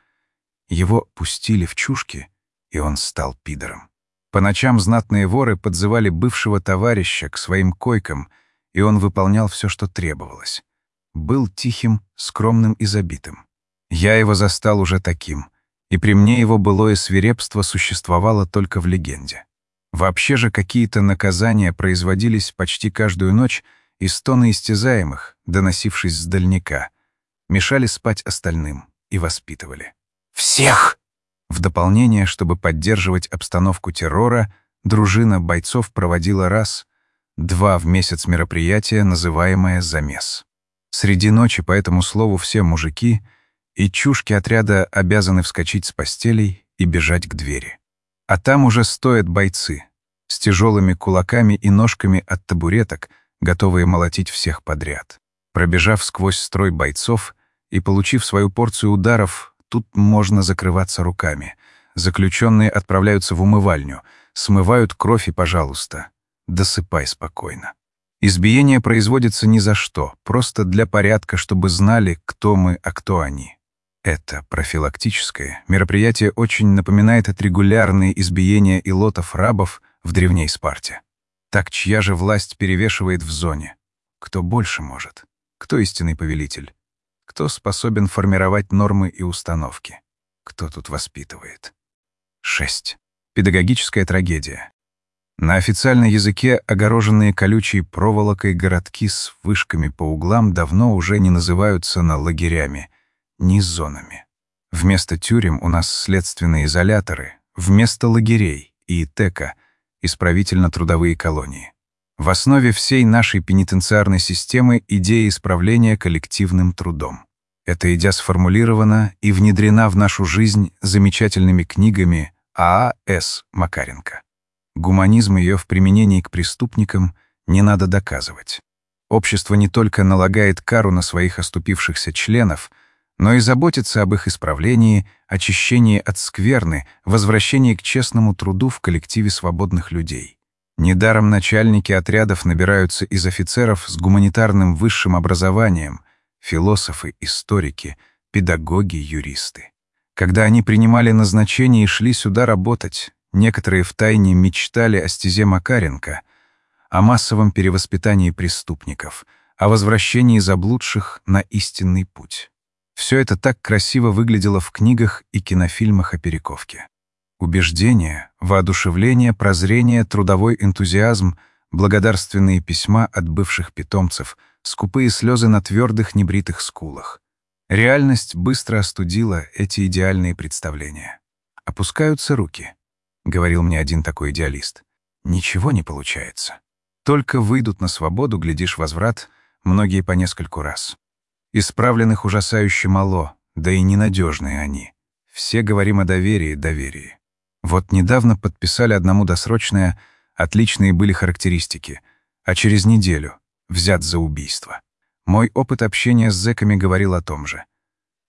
Его пустили в чушки, и он стал пидором. По ночам знатные воры подзывали бывшего товарища к своим койкам, и он выполнял все, что требовалось. Был тихим, скромным и забитым. Я его застал уже таким, и при мне его былое свирепство существовало только в легенде. Вообще же какие-то наказания производились почти каждую ночь, и стоны истязаемых, доносившись с дальняка, мешали спать остальным и воспитывали. «Всех!» В дополнение, чтобы поддерживать обстановку террора, дружина бойцов проводила раз, два в месяц мероприятие, называемое «замес». Среди ночи по этому слову все мужики и чушки отряда обязаны вскочить с постелей и бежать к двери. А там уже стоят бойцы с тяжелыми кулаками и ножками от табуреток, готовые молотить всех подряд. Пробежав сквозь строй бойцов и получив свою порцию ударов, тут можно закрываться руками. Заключенные отправляются в умывальню, смывают кровь и, пожалуйста, досыпай спокойно. Избиение производится ни за что, просто для порядка, чтобы знали, кто мы, а кто они. Это профилактическое мероприятие очень напоминает отрегулярные избиения илотов-рабов в древней Спарте. Так чья же власть перевешивает в зоне? Кто больше может? Кто истинный повелитель? Кто способен формировать нормы и установки? Кто тут воспитывает? шесть. Педагогическая трагедия. На официальном языке огороженные колючей проволокой городки с вышками по углам давно уже не называются на лагерями, ни зонами. Вместо тюрем у нас следственные изоляторы, вместо лагерей и ИТЭКа — исправительно-трудовые колонии. В основе всей нашей пенитенциарной системы идея исправления коллективным трудом. Эта идея сформулирована и внедрена в нашу жизнь замечательными книгами А А С Макаренко. Гуманизм ее в применении к преступникам не надо доказывать. Общество не только налагает кару на своих оступившихся членов, но и заботится об их исправлении, очищении от скверны, возвращении к честному труду в коллективе свободных людей. Недаром начальники отрядов набираются из офицеров с гуманитарным высшим образованием, философы, историки, педагоги, юристы. Когда они принимали назначение и шли сюда работать, некоторые втайне мечтали о стезе Макаренко, о массовом перевоспитании преступников, о возвращении заблудших на истинный путь. Все это так красиво выглядело в книгах и кинофильмах о Перековке. Убеждение, воодушевление, прозрение, трудовой энтузиазм, благодарственные письма от бывших питомцев, скупые слезы на твердых небритых скулах. Реальность быстро остудила эти идеальные представления. «Опускаются руки», — говорил мне один такой идеалист. «Ничего не получается. Только выйдут на свободу, глядишь, возврат, многие по нескольку раз. Исправленных ужасающе мало, да и ненадежные они. Все говорим о доверии, доверии. Вот недавно подписали одному досрочное, отличные были характеристики, а через неделю взят за убийство. Мой опыт общения с зэками говорил о том же.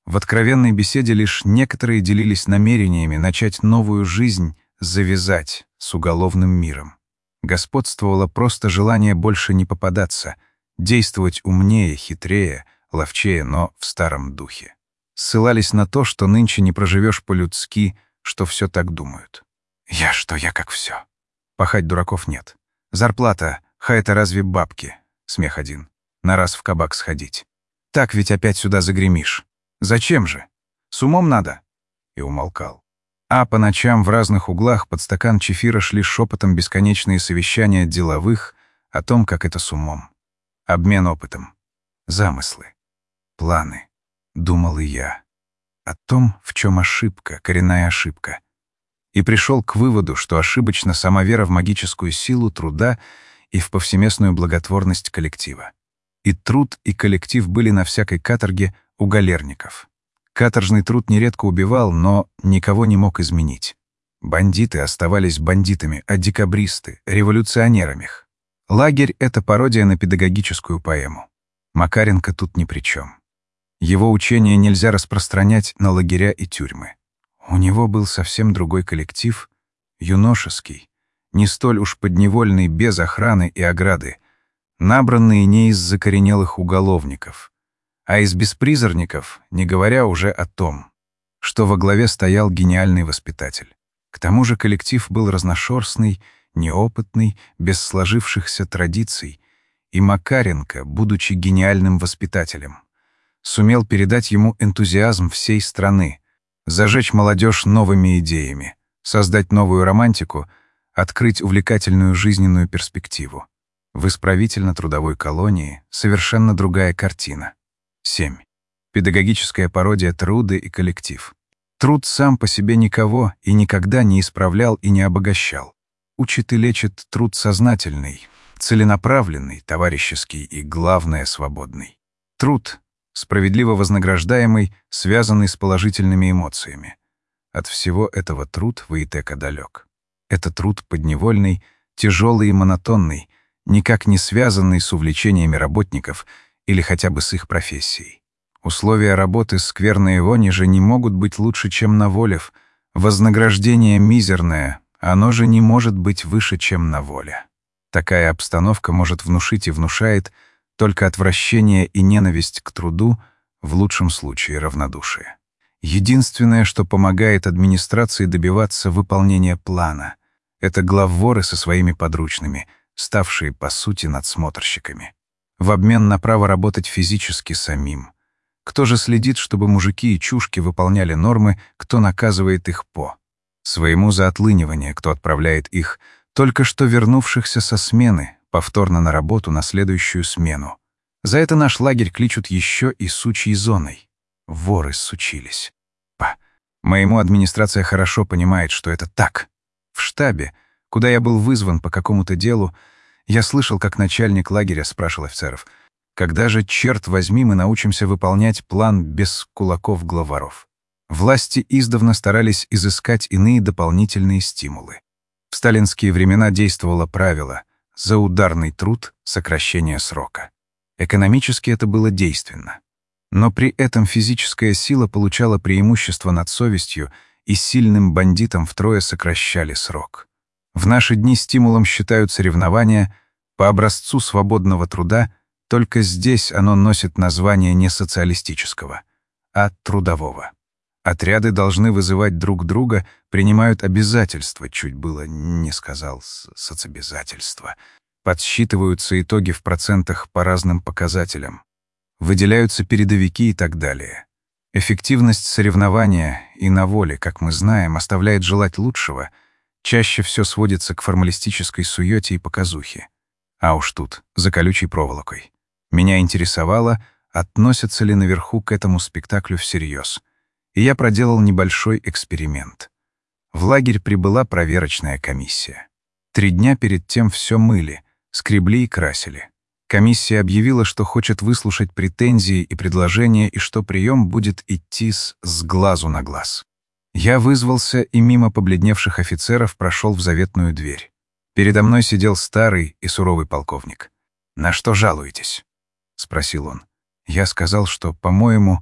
В откровенной беседе лишь некоторые делились намерениями начать новую жизнь, завязать с уголовным миром. Господствовало просто желание больше не попадаться, действовать умнее, хитрее, ловчее, но в старом духе. Ссылались на то, что нынче не проживешь по-людски, что все так думают. Я что, я как все. Пахать дураков нет. Зарплата, ха это разве бабки? Смех один. На раз в кабак сходить. Так ведь опять сюда загремишь. Зачем же? С умом надо. И умолкал. А по ночам в разных углах под стакан чефира шли шепотом бесконечные совещания деловых о том, как это с умом. Обмен опытом. Замыслы. Планы. Думал и я. О том, в чем ошибка, коренная ошибка. И пришел к выводу, что ошибочна сама вера в магическую силу труда и в повсеместную благотворность коллектива. И труд, и коллектив были на всякой каторге у галерников. Каторжный труд нередко убивал, но никого не мог изменить. Бандиты оставались бандитами, а декабристы — революционерами. Лагерь — это пародия на педагогическую поэму. Макаренко тут ни при чем. Его учение нельзя распространять на лагеря и тюрьмы. У него был совсем другой коллектив, юношеский, не столь уж подневольный, без охраны и ограды, набранный не из закоренелых уголовников, а из беспризорников, не говоря уже о том, что во главе стоял гениальный воспитатель. К тому же коллектив был разношерстный, неопытный, без сложившихся традиций, и Макаренко, будучи гениальным воспитателем, сумел передать ему энтузиазм всей страны, зажечь молодежь новыми идеями, создать новую романтику, открыть увлекательную жизненную перспективу. В исправительно-трудовой колонии совершенно другая картина. семь. Педагогическая пародия труда и коллектив. Труд сам по себе никого и никогда не исправлял и не обогащал. Учит и лечит труд сознательный, целенаправленный, товарищеский и, главное, свободный. Труд — справедливо вознаграждаемый, связанный с положительными эмоциями. От всего этого труд Войтека далек. Это труд подневольный, тяжелый и монотонный, никак не связанный с увлечениями работников или хотя бы с их профессией. Условия работы скверные вони же не могут быть лучше, чем на воле. Вознаграждение мизерное, оно же не может быть выше, чем на воле. Такая обстановка может внушить и внушает только отвращение и ненависть к труду, в лучшем случае равнодушие. Единственное, что помогает администрации добиваться выполнения плана, это главворы со своими подручными, ставшие, по сути, надсмотрщиками. В обмен на право работать физически самим. Кто же следит, чтобы мужики и чушки выполняли нормы, кто наказывает их по своему за отлынивание, кто отправляет их, только что вернувшихся со смены, повторно на работу на следующую смену. За это наш лагерь кличут еще и сучьей зоной. Воры сучились. Па. Моему администрация хорошо понимает, что это так. В штабе, куда я был вызван по какому-то делу, я слышал, как начальник лагеря спрашивал офицеров, когда же, черт возьми, мы научимся выполнять план без кулаков-главаров. Власти издавна старались изыскать иные дополнительные стимулы. В сталинские времена действовало правило «за ударный труд сокращение срока». Экономически это было действенно. Но при этом физическая сила получала преимущество над совестью, и сильным бандитам втрое сокращали срок. В наши дни стимулом считают соревнования по образцу свободного труда, только здесь оно носит название не социалистического, а трудового. Отряды должны вызывать друг друга, принимают обязательства, чуть было не сказал соцобязательства. Подсчитываются итоги в процентах по разным показателям. Выделяются передовики и так далее. Эффективность соревнования и на воле, как мы знаем, оставляет желать лучшего. Чаще все сводится к формалистической суете и показухе. А уж тут, за колючей проволокой. Меня интересовало, относятся ли наверху к этому спектаклю всерьез. И я проделал небольшой эксперимент. В лагерь прибыла проверочная комиссия. Три дня перед тем все мыли, скребли и красили. Комиссия объявила, что хочет выслушать претензии и предложения, и что прием будет идти с, с глазу на глаз. Я вызвался и мимо побледневших офицеров прошел в заветную дверь. Передо мной сидел старый и суровый полковник. «На что жалуетесь?» — спросил он. Я сказал, что, по-моему,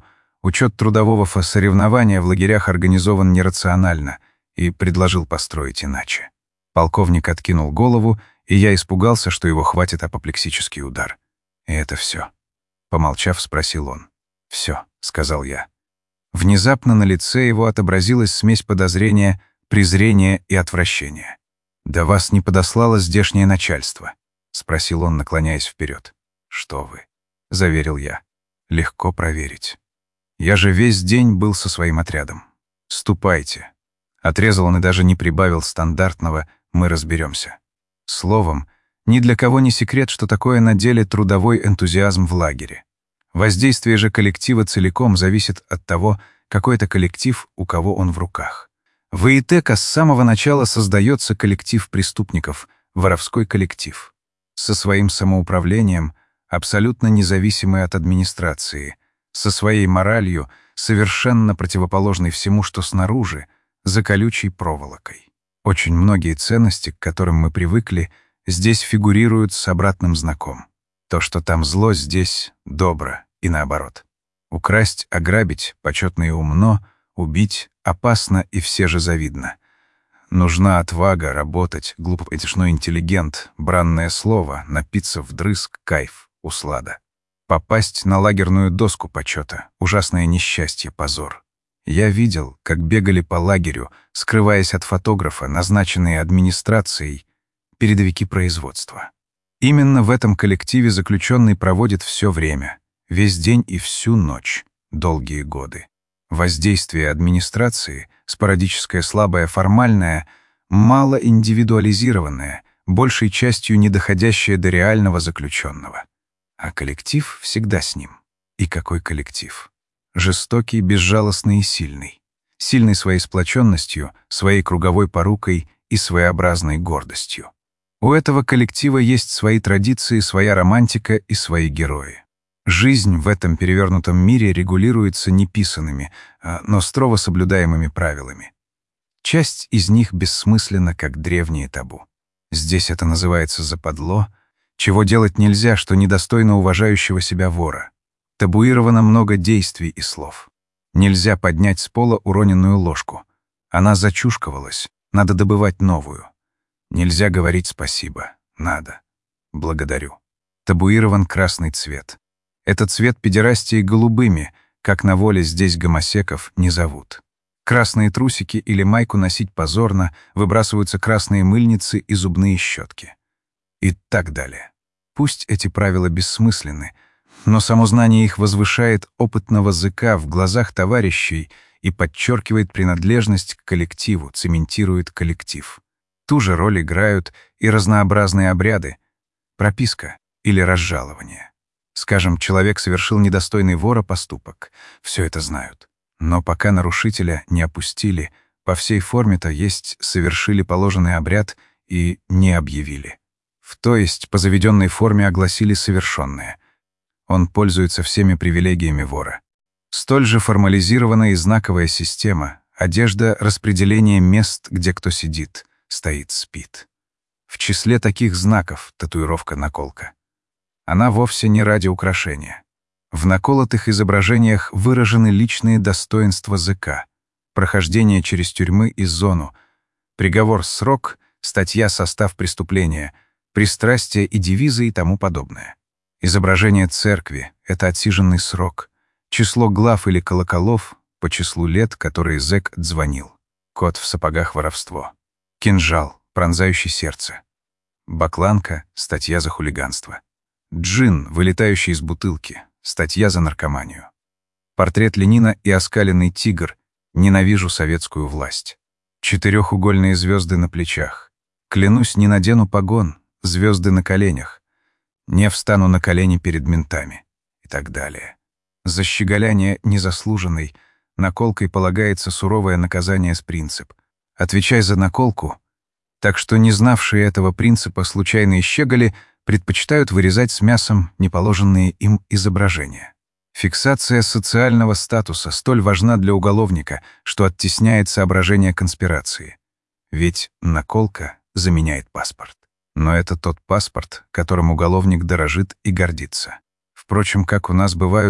Учет трудового соревнования в лагерях организован нерационально, и предложил построить иначе. Полковник откинул голову, и я испугался, что его хватит апоплексический удар. «И это все?» Помолчав, спросил он. «Все», — сказал я. Внезапно на лице его отобразилась смесь подозрения, презрения и отвращения. «Да вас не подослало здешнее начальство?» — спросил он, наклоняясь вперед. «Что вы?» — заверил я. «Легко проверить. Я же весь день был со своим отрядом. Ступайте». Отрезал он и даже не прибавил стандартного «мы разберемся». Словом, ни для кого не секрет, что такое на деле трудовой энтузиазм в лагере. Воздействие же коллектива целиком зависит от того, какой это коллектив, у кого он в руках. В ИИТЭКа с самого начала создается коллектив преступников, воровской коллектив. Со своим самоуправлением, абсолютно независимый от администрации, со своей моралью, совершенно противоположной всему, что снаружи, за колючей проволокой. Очень многие ценности, к которым мы привыкли, здесь фигурируют с обратным знаком. То, что там зло, здесь добро, и наоборот. Украсть, ограбить почетно и умно, убить опасно и все же завидно. Нужна отвага, работать, глупо-этишной интеллигент, бранное слово, напиться вдрызг, кайф, услада. Попасть на лагерную доску почета, ужасное несчастье, позор. Я видел, как бегали по лагерю, скрываясь от фотографа, назначенные администрацией, передовики производства. Именно в этом коллективе заключенный проводит все время, весь день и всю ночь, долгие годы. Воздействие администрации, спорадическое, слабое, формальное, мало индивидуализированное, большей частью не доходящее до реального заключенного. А коллектив всегда с ним. И какой коллектив? Жестокий, безжалостный и сильный. Сильный своей сплоченностью, своей круговой порукой и своеобразной гордостью. У этого коллектива есть свои традиции, своя романтика и свои герои. Жизнь в этом перевернутом мире регулируется неписанными, но строго соблюдаемыми правилами. Часть из них бессмысленна, как древние табу. Здесь это называется западло, чего делать нельзя, что недостойно уважающего себя вора. Табуировано много действий и слов. Нельзя поднять с пола уроненную ложку. Она зачушкивалась, надо добывать новую. Нельзя говорить спасибо, надо. Благодарю. Табуирован красный цвет. Этот цвет педерастии голубыми, как на воле здесь гомосеков, не зовут. Красные трусики или майку носить позорно, выбрасываются красные мыльницы и зубные щетки. И так далее. Пусть эти правила бессмысленны, но само знание их возвышает опытного зэка в глазах товарищей и подчеркивает принадлежность к коллективу, цементирует коллектив. Ту же роль играют и разнообразные обряды, прописка или разжалование. Скажем, человек совершил недостойный вора поступок. Все это знают. Но пока нарушителя не опустили, по всей форме-то есть совершили положенный обряд и не объявили. В то есть по заведенной форме огласили совершенное. Он пользуется всеми привилегиями вора. Столь же формализированная и знаковая система, одежда, распределение мест, где кто сидит, стоит, спит. В числе таких знаков татуировка-наколка. Она вовсе не ради украшения. В наколотых изображениях выражены личные достоинства зэка, прохождение через тюрьмы и зону, приговор, срок, статья, состав преступления, пристрастия и девизы и тому подобное. Изображение церкви — это отсиженный срок, число глав или колоколов по числу лет, которые зэк отзвонил. Кот в сапогах — воровство. Кинжал, пронзающий сердце. Бакланка — статья за хулиганство. Джин, вылетающий из бутылки, статья за наркоманию. Портрет Ленина и оскаленный тигр — ненавижу советскую власть. Четырехугольные звезды на плечах. Клянусь, не надену погон, звезды на коленях. Не встану на колени перед ментами. И так далее. За щеголяние незаслуженной наколкой полагается суровое наказание с принцип. Отвечай за наколку. Так что не знавшие этого принципа случайные щеголи предпочитают вырезать с мясом неположенные им изображения. Фиксация социального статуса столь важна для уголовника, что оттесняет соображение конспирации. Ведь наколка заменяет паспорт. Но это тот паспорт, которым уголовник дорожит и гордится. Впрочем, как у нас бывают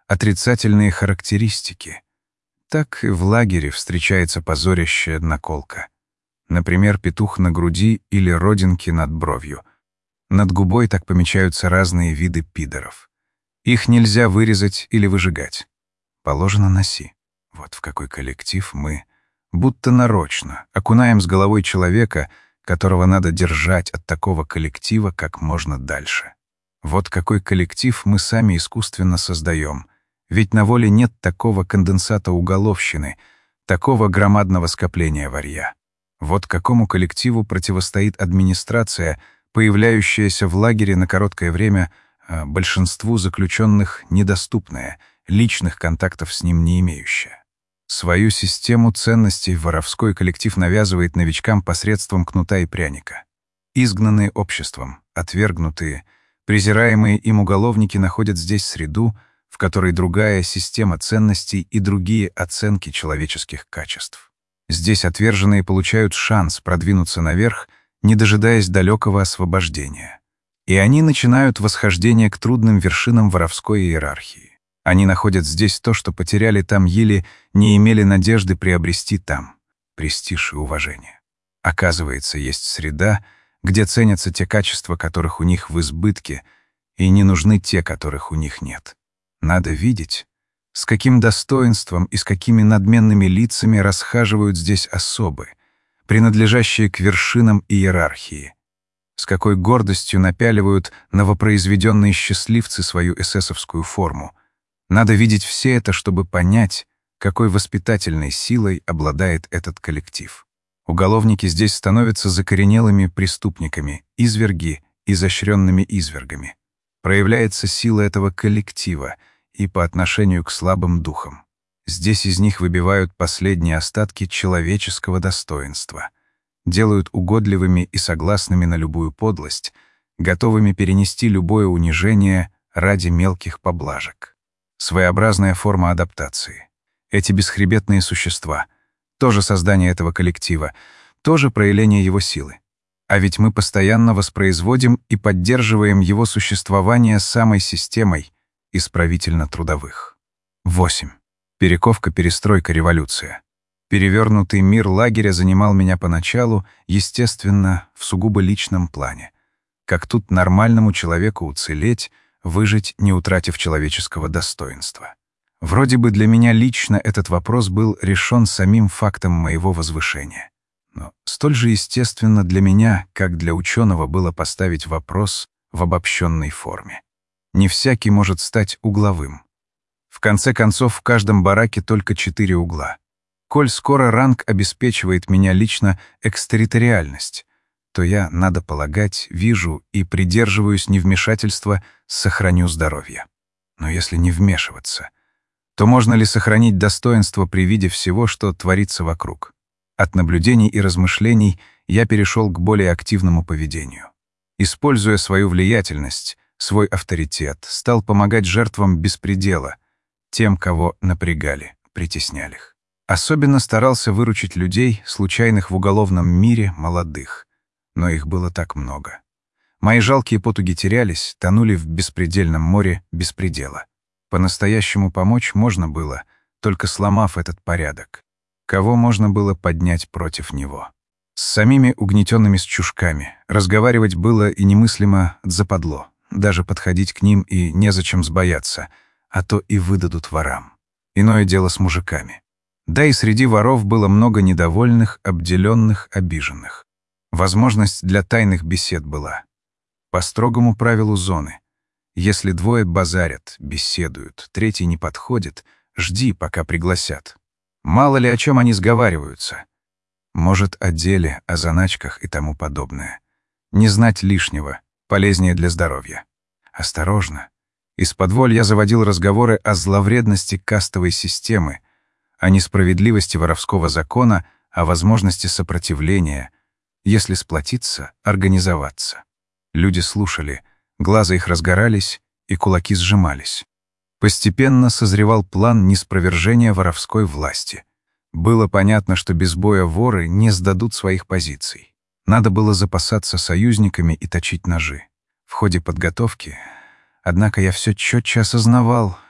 отрицательные характеристики. Так и в лагере встречается позорящая наколка. Например, петух на груди или родинки над бровью. Над губой так помечаются разные виды пидоров. Их нельзя вырезать или выжигать. Положено носи. Вот в какой коллектив мы, будто нарочно, окунаем с головой человека, которого надо держать от такого коллектива как можно дальше. Вот какой коллектив мы сами искусственно создаем. Ведь на воле нет такого конденсата уголовщины, такого громадного скопления варья. Вот какому коллективу противостоит администрация, появляющаяся в лагере на короткое время, а большинству заключенных недоступная, личных контактов с ним не имеющая. Свою систему ценностей воровской коллектив навязывает новичкам посредством кнута и пряника. Изгнанные обществом, отвергнутые, презираемые им уголовники находят здесь среду, в которой другая система ценностей и другие оценки человеческих качеств. Здесь отверженные получают шанс продвинуться наверх, не дожидаясь далекого освобождения. И они начинают восхождение к трудным вершинам воровской иерархии. Они находят здесь то, что потеряли там или не имели надежды приобрести там — престиж и уважение. Оказывается, есть среда, где ценятся те качества, которых у них в избытке, и не нужны те, которых у них нет. Надо видеть, с каким достоинством и с какими надменными лицами расхаживают здесь особы, принадлежащие к вершинам иерархии, с какой гордостью напяливают новопроизведенные счастливцы свою эсэсовскую форму. Надо видеть все это, чтобы понять, какой воспитательной силой обладает этот коллектив. Уголовники здесь становятся закоренелыми преступниками, изверги — изощренными извергами. Проявляется сила этого коллектива и по отношению к слабым духам. Здесь из них выбивают последние остатки человеческого достоинства, делают угодливыми и согласными на любую подлость, готовыми перенести любое унижение ради мелких поблажек. Своеобразная форма адаптации. Эти бесхребетные существа — тоже создание этого коллектива, тоже проявление его силы. А ведь мы постоянно воспроизводим и поддерживаем его существование самой системой исправительно-трудовых. восемь. Перековка, перестройка, революция. Перевернутый мир лагеря занимал меня поначалу, естественно, в сугубо личном плане. Как тут нормальному человеку уцелеть, выжить, не утратив человеческого достоинства? Вроде бы для меня лично этот вопрос был решен самим фактом моего возвышения. Но столь же естественно для меня, как для ученого, было поставить вопрос в обобщенной форме. Не всякий может стать угловым. В конце концов, в каждом бараке только четыре угла. Коль скоро ранг обеспечивает меня лично экстерриториальность, то я, надо полагать, вижу и придерживаюсь невмешательства, сохраню здоровье. Но если не вмешиваться, то можно ли сохранить достоинство при виде всего, что творится вокруг? От наблюдений и размышлений я перешел к более активному поведению. Используя свою влиятельность, свой авторитет, стал помогать жертвам беспредела, тем, кого напрягали, притесняли их. Особенно старался выручить людей, случайных в уголовном мире, молодых. Но их было так много. Мои жалкие потуги терялись, тонули в беспредельном море беспредела. По-настоящему помочь можно было, только сломав этот порядок. Кого можно было поднять против него? С самими угнетенными счушками разговаривать было и немыслимо западло. Даже подходить к ним и незачем сбояться, а то и выдадут ворам. Иное дело с мужиками. Да и среди воров было много недовольных, обделенных, обиженных. Возможность для тайных бесед была. По строгому правилу зоны. Если двое базарят, беседуют, третий не подходит, жди, пока пригласят. Мало ли о чем они сговариваются. Может, о деле, о заначках и тому подобное. Не знать лишнего, полезнее для здоровья. Осторожно. Из-под я заводил разговоры о зловредности кастовой системы, о несправедливости воровского закона, о возможности сопротивления, если сплотиться, организоваться. Люди слушали, глаза их разгорались и кулаки сжимались. Постепенно созревал план неспровержения воровской власти. Было понятно, что без боя воры не сдадут своих позиций. Надо было запасаться союзниками и точить ножи. В ходе подготовки, однако, я все четче осознавал,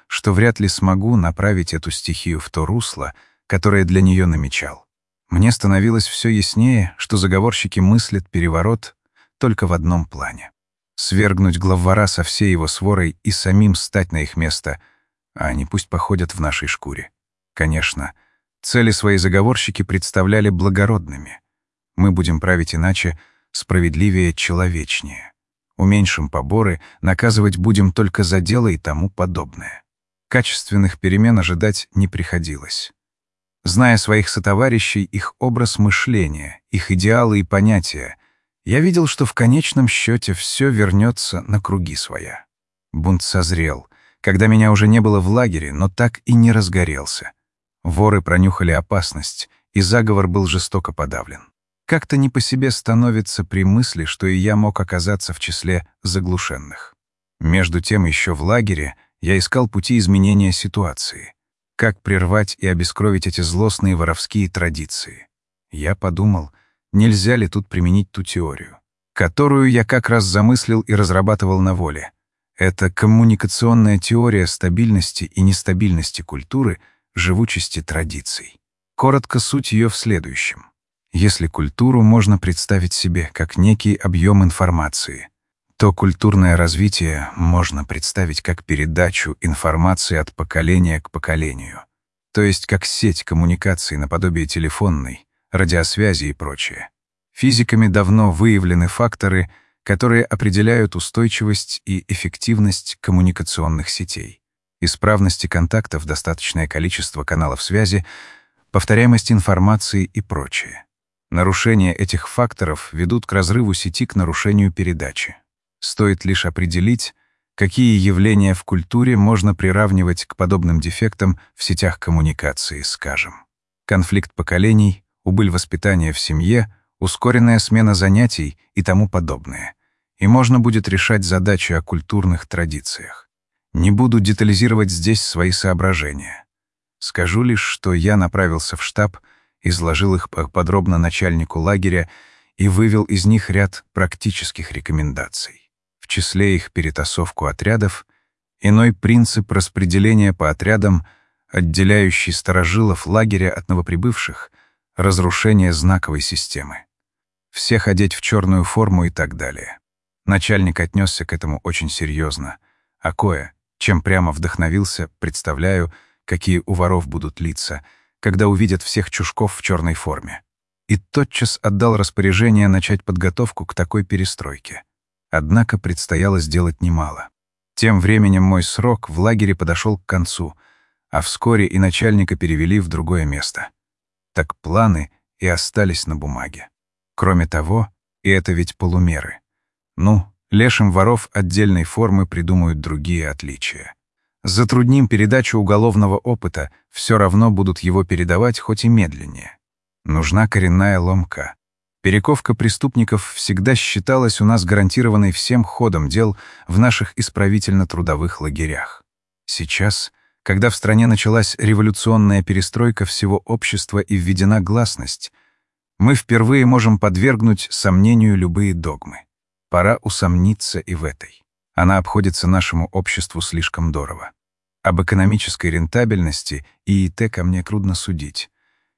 что вряд ли смогу направить эту стихию в то русло, которое для нее намечал. Мне становилось все яснее, что заговорщики мыслят переворот только в одном плане — свергнуть главвора со всей его сворой и самим стать на их место, а они пусть походят в нашей шкуре. Конечно, цели свои заговорщики представляли благородными. Мы будем править иначе, справедливее, человечнее. Уменьшим поборы, наказывать будем только за дело и тому подобное. Качественных перемен ожидать не приходилось. Зная своих сотоварищей, их образ мышления, их идеалы и понятия, я видел, что в конечном счете все вернется на круги своя. Бунт созрел, когда меня уже не было в лагере, но так и не разгорелся. Воры пронюхали опасность, и заговор был жестоко подавлен. Как-то не по себе становится при мысли, что и я мог оказаться в числе заглушенных. Между тем, еще в лагере я искал пути изменения ситуации. Как прервать и обескровить эти злостные воровские традиции? Я подумал, нельзя ли тут применить ту теорию, которую я как раз замыслил и разрабатывал на воле. Это коммуникационная теория стабильности и нестабильности культуры, живучести традиций. Коротко суть ее в следующем. Если культуру можно представить себе как некий объем информации, то культурное развитие можно представить как передачу информации от поколения к поколению, то есть как сеть коммуникаций наподобие телефонной, радиосвязи и прочее. Физиками давно выявлены факторы, которые определяют устойчивость и эффективность коммуникационных сетей. Исправности контактов, достаточное количество каналов связи, повторяемость информации и прочее. Нарушения этих факторов ведут к разрыву сети, к нарушению передачи. Стоит лишь определить, какие явления в культуре можно приравнивать к подобным дефектам в сетях коммуникации, скажем. Конфликт поколений, убыль воспитания в семье, ускоренная смена занятий и тому подобное. И можно будет решать задачи о культурных традициях. Не буду детализировать здесь свои соображения. Скажу лишь, что я направился в штаб, изложил их подробно начальнику лагеря и вывел из них ряд практических рекомендаций. В числе их перетасовку отрядов, иной принцип распределения по отрядам, отделяющий старожилов лагеря от новоприбывших, разрушение знаковой системы. Всех одеть в черную форму и так далее. Начальник отнесся к этому очень серьезно, а кое, чем прямо вдохновился, представляю, какие у воров будут лица, когда увидят всех чужков в черной форме. И тотчас отдал распоряжение начать подготовку к такой перестройке. Однако предстояло сделать немало. Тем временем мой срок в лагере подошел к концу, а вскоре и начальника перевели в другое место. Так планы и остались на бумаге. Кроме того, и это ведь полумеры. Ну, лешим воров отдельной формы придумают другие отличия. Затрудним передачу уголовного опыта, все равно будут его передавать хоть и медленнее. Нужна коренная ломка. Перековка преступников всегда считалась у нас гарантированной всем ходом дел в наших исправительно-трудовых лагерях. Сейчас, когда в стране началась революционная перестройка всего общества и введена гласность, мы впервые можем подвергнуть сомнению любые догмы. Пора усомниться и в этой. Она обходится нашему обществу слишком дорого. Об экономической рентабельности и ИТ ко мне трудно судить.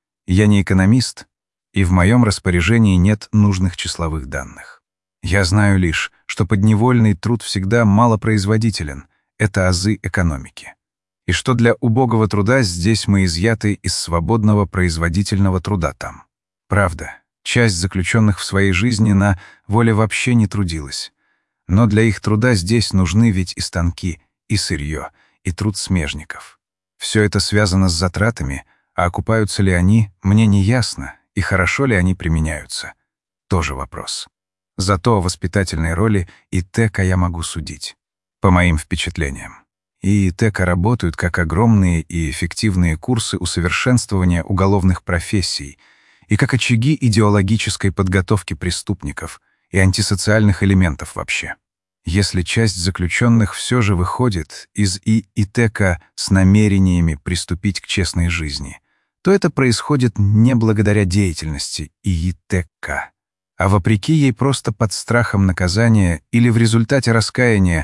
Я не экономист, и в моем распоряжении нет нужных числовых данных. Я знаю лишь, что подневольный труд всегда малопроизводителен, это азы экономики. И что для убогого труда здесь мы изъяты из свободного производительного труда там. Правда, часть заключенных в своей жизни на воле вообще не трудилась. Но для их труда здесь нужны ведь и станки, и сырье, и труд смежников. Все это связано с затратами, а окупаются ли они, мне не ясно, и хорошо ли они применяются. Тоже вопрос. Зато о воспитательной роли ИТЭКа я могу судить. По моим впечатлениям. И ИТЭКа работают как огромные и эффективные курсы усовершенствования уголовных профессий и как очаги идеологической подготовки преступников и антисоциальных элементов вообще. Если часть заключенных все же выходит из ИТЭКа с намерениями приступить к честной жизни, то это происходит не благодаря деятельности ИТЭКа, а вопреки ей просто под страхом наказания или в результате раскаяния,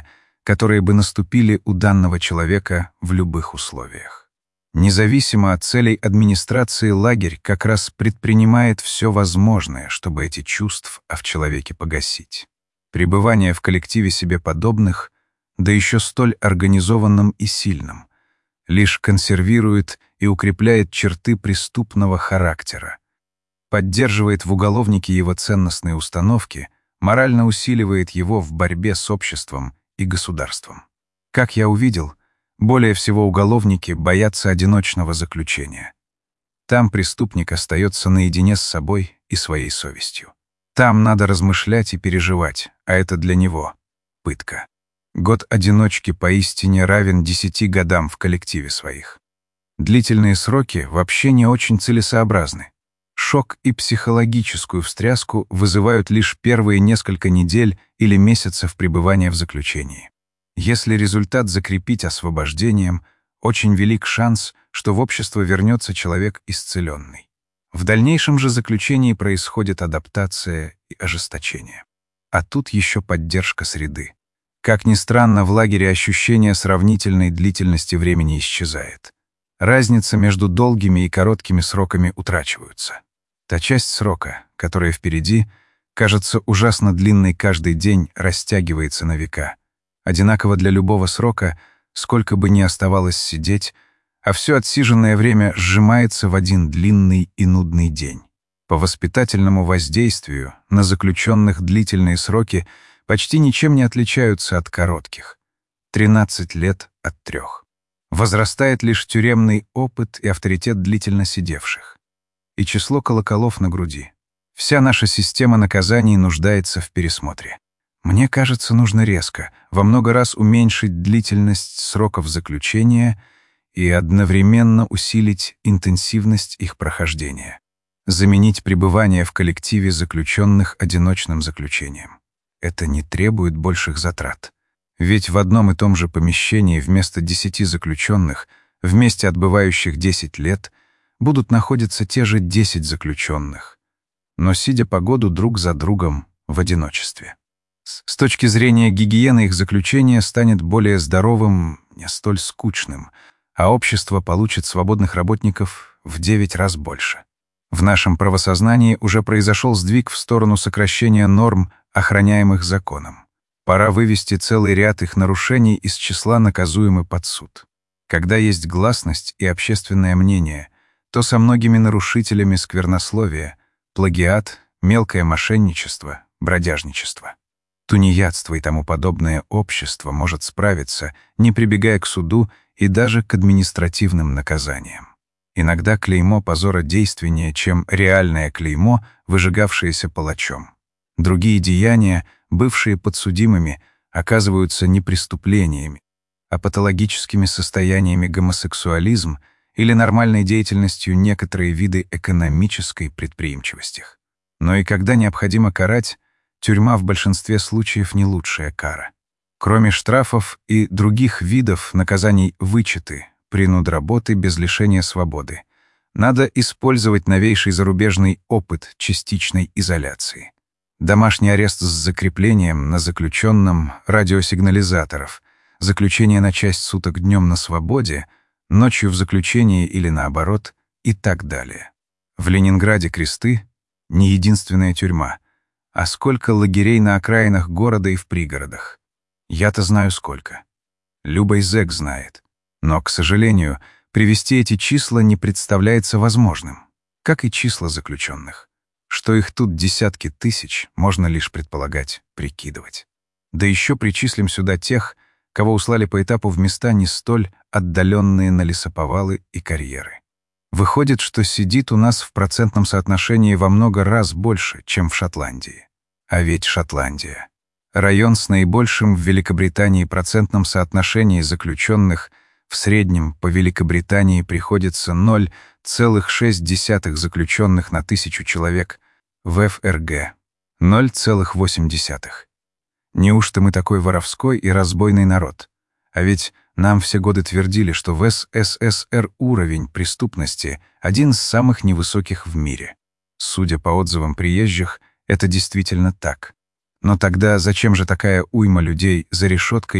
которые бы наступили у данного человека в любых условиях. Независимо от целей администрации, лагерь как раз предпринимает все возможное, чтобы эти чувства в человеке погасить. Пребывание в коллективе себе подобных, да еще столь организованном и сильном, лишь консервирует и укрепляет черты преступного характера, поддерживает в уголовнике его ценностные установки, морально усиливает его в борьбе с обществом и государством. Как я увидел, более всего уголовники боятся одиночного заключения. Там преступник остается наедине с собой и своей совестью. Там надо размышлять и переживать, а это для него пытка. Год одиночки поистине равен десяти годам в коллективе своих. Длительные сроки вообще не очень целесообразны. Шок и психологическую встряску вызывают лишь первые несколько недель или месяцев пребывания в заключении. Если результат закрепить освобождением, очень велик шанс, что в общество вернется человек исцеленный. В дальнейшем же заключении происходит адаптация и ожесточение. А тут еще поддержка среды. Как ни странно, в лагере ощущение сравнительной длительности времени исчезает. Разница между долгими и короткими сроками утрачиваются. Та часть срока, которая впереди, кажется ужасно длинной каждый день, растягивается на века. Одинаково для любого срока, сколько бы ни оставалось сидеть, а все отсиженное время сжимается в один длинный и нудный день. По воспитательному воздействию на заключенных длительные сроки почти ничем не отличаются от коротких. тринадцать лет от трех. Возрастает лишь тюремный опыт и авторитет длительно сидевших. И число колоколов на груди. Вся наша система наказаний нуждается в пересмотре. Мне кажется, нужно резко, во много раз уменьшить длительность сроков заключения и одновременно усилить интенсивность их прохождения. Заменить пребывание в коллективе заключенных одиночным заключением. Это не требует больших затрат. Ведь в одном и том же помещении вместо десяти заключенных, вместе отбывающих десять лет, будут находиться те же десять заключенных, но сидя по году друг за другом в одиночестве. С точки зрения гигиены их заключения станет более здоровым, не столь скучным, а общество получит свободных работников в девять раз больше. В нашем правосознании уже произошел сдвиг в сторону сокращения норм, охраняемых законом. Пора вывести целый ряд их нарушений из числа наказуемых под суд. Когда есть гласность и общественное мнение, то со многими нарушителями сквернословия, плагиат, мелкое мошенничество, бродяжничество, тунеядство и тому подобное общество может справиться, не прибегая к суду и даже к административным наказаниям. Иногда клеймо позора действеннее, чем реальное клеймо, выжигавшееся палачом. Другие деяния, бывшие подсудимыми, оказываются не преступлениями, а патологическими состояниями гомосексуализм или нормальной деятельностью некоторые виды экономической предприимчивости. Но и когда необходимо карать, тюрьма в большинстве случаев не лучшая кара. Кроме штрафов и других видов наказаний вычеты, принуд работы без лишения свободы, надо использовать новейший зарубежный опыт частичной изоляции. Домашний арест с закреплением на заключенном радиосигнализаторов, заключение на часть суток днем на свободе, ночью в заключении или наоборот, и так далее. В Ленинграде Кресты — не единственная тюрьма, а сколько лагерей на окраинах города и в пригородах. Я-то знаю сколько. Любой зэк знает. Но, к сожалению, привести эти числа не представляется возможным, как и числа заключенных. Что их тут десятки тысяч, можно лишь предполагать, прикидывать. Да еще причислим сюда тех, кого услали по этапу в места не столь отдаленные на лесоповалы и карьеры. Выходит, что сидит у нас в процентном соотношении во много раз больше, чем в Шотландии. А ведь Шотландия — район с наибольшим в Великобритании процентном соотношении заключенных. В среднем по Великобритании приходится ноль целых шесть десятых заключенных на тысячу человек, в эф эр гэ — ноль целых восемь десятых. Неужто мы такой воровской и разбойный народ? А ведь нам все годы твердили, что в эс эс эс эр уровень преступности один из самых невысоких в мире. Судя по отзывам приезжих, это действительно так. Но тогда зачем же такая уйма людей за решеткой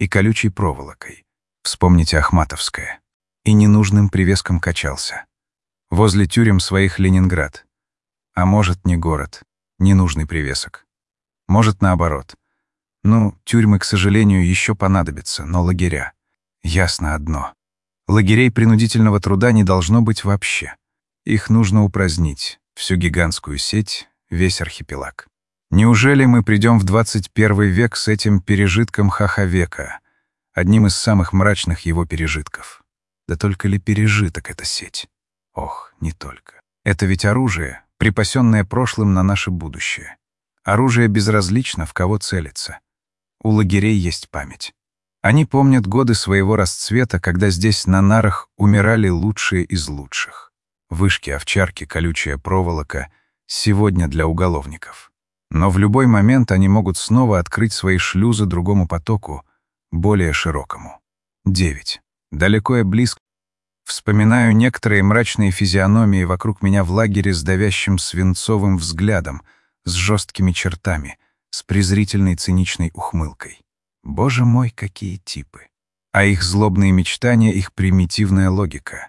и колючей проволокой. Вспомните Ахматовское. И ненужным привеском качался. Возле тюрем своих Ленинград. А может, не город, ненужный привесок. Может, наоборот. Ну, тюрьмы, к сожалению, еще понадобятся, но лагеря. Ясно одно. Лагерей принудительного труда не должно быть вообще. Их нужно упразднить, всю гигантскую сеть, весь архипелаг. Неужели мы придем в двадцать первый век с этим пережитком Хахавека, одним из самых мрачных его пережитков? Да только ли пережиток эта сеть? Ох, не только. Это ведь оружие, припасенное прошлым на наше будущее. Оружие безразлично, в кого целится. У лагерей есть память. Они помнят годы своего расцвета, когда здесь на нарах умирали лучшие из лучших. Вышки, овчарки, колючая проволока — сегодня для уголовников. Но в любой момент они могут снова открыть свои шлюзы другому потоку, более широкому. девять. Далеко и близко. Вспоминаю некоторые мрачные физиономии вокруг меня в лагере с давящим свинцовым взглядом, с жесткими чертами, с презрительной циничной ухмылкой. Боже мой, какие типы! А их злобные мечтания, их примитивная логика.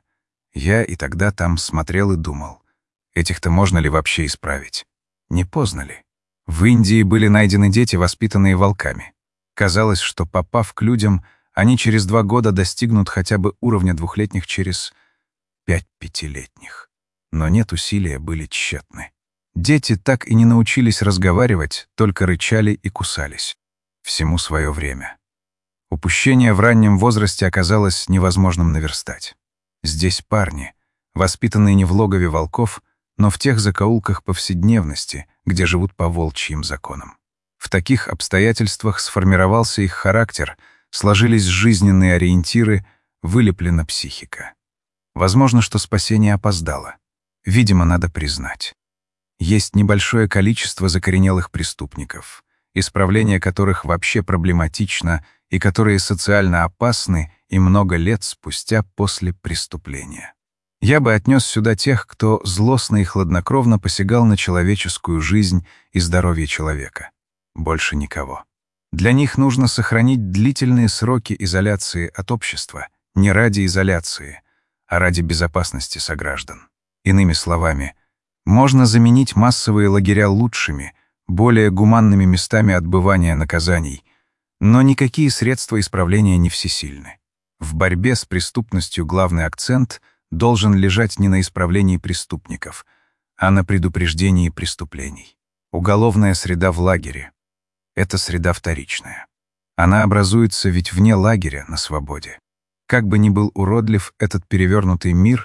Я и тогда там смотрел и думал, этих-то можно ли вообще исправить? Не поздно ли? В Индии были найдены дети, воспитанные волками. Казалось, что, попав к людям, они через два года достигнут хотя бы уровня двухлетних через пять пятилетних. Но нет, усилия были тщетны. Дети так и не научились разговаривать, только рычали и кусались. Всему свое время. Упущение в раннем возрасте оказалось невозможным наверстать. Здесь парни, воспитанные не в логове волков, но в тех закоулках повседневности, где живут по волчьим законам. В таких обстоятельствах сформировался их характер, сложились жизненные ориентиры, вылеплена психика. Возможно, что спасение опоздало. Видимо, надо признать. Есть небольшое количество закоренелых преступников, исправление которых вообще проблематично и которые социально опасны и много лет спустя после преступления. Я бы отнес сюда тех, кто злостно и хладнокровно посягал на человеческую жизнь и здоровье человека. Больше никого. Для них нужно сохранить длительные сроки изоляции от общества, не ради изоляции, а ради безопасности сограждан. Иными словами, можно заменить массовые лагеря лучшими, более гуманными местами отбывания наказаний, но никакие средства исправления не всесильны. В борьбе с преступностью главный акцент должен лежать не на исправлении преступников, а на предупреждении преступлений. Уголовная среда в лагере — это среда вторичная. Она образуется ведь вне лагеря, на свободе. Как бы ни был уродлив этот перевернутый мир,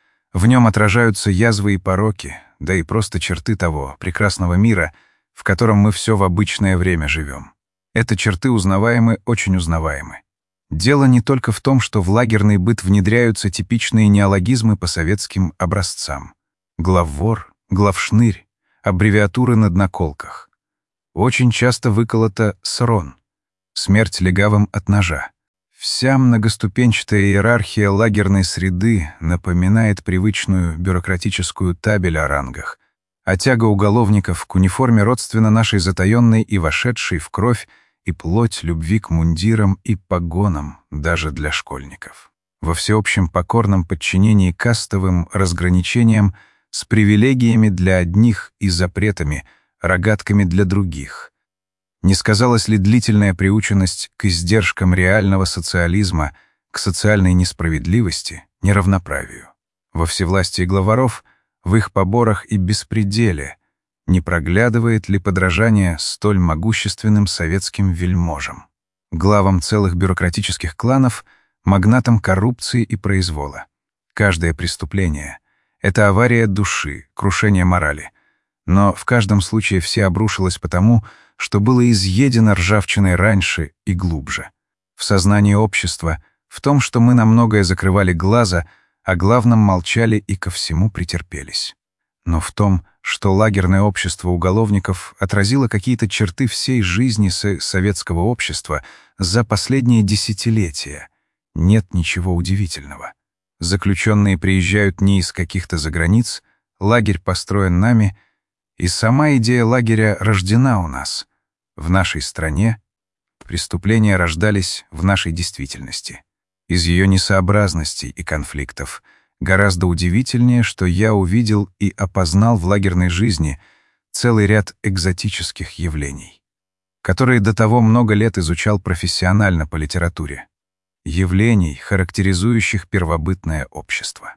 в нем отражаются язвы и пороки, да и просто черты того прекрасного мира, в котором мы все в обычное время живем. Это черты узнаваемы, очень узнаваемы. Дело не только в том, что в лагерный быт внедряются типичные неологизмы по советским образцам. Главвор, главшнырь, аббревиатуры на дноколках. Очень часто выколото «срон» — смерть легавым от ножа. Вся многоступенчатая иерархия лагерной среды напоминает привычную бюрократическую табель о рангах, а тяга уголовников к униформе родственна нашей затаённой и вошедшей в кровь и плоть любви к мундирам и погонам даже для школьников. Во всеобщем покорном подчинении кастовым разграничениям с привилегиями для одних и запретами, рогатками для других. Не сказалась ли длительная приученность к издержкам реального социализма, к социальной несправедливости, неравноправию? Во всевластии главаров, в их поборах и беспределе не проглядывает ли подражание столь могущественным советским вельможам, главам целых бюрократических кланов, магнатам коррупции и произвола? Каждое преступление — это авария души, крушение морали. Но в каждом случае все обрушилось потому, что было изъедено ржавчиной раньше и глубже. В сознании общества, в том, что мы на многое закрывали глаза, о главном молчали и ко всему претерпелись. Но в том, что лагерное общество уголовников отразило какие-то черты всей жизни со- советского общества за последние десятилетия, нет ничего удивительного. Заключенные приезжают не из каких-то заграниц, лагерь построен нами, и сама идея лагеря рождена у нас, в нашей стране, Преступления рождались в нашей действительности. Из ее несообразностей и конфликтов гораздо удивительнее, что я увидел и опознал в лагерной жизни целый ряд экзотических явлений, которые до того много лет изучал профессионально по литературе. Явлений, характеризующих первобытное общество.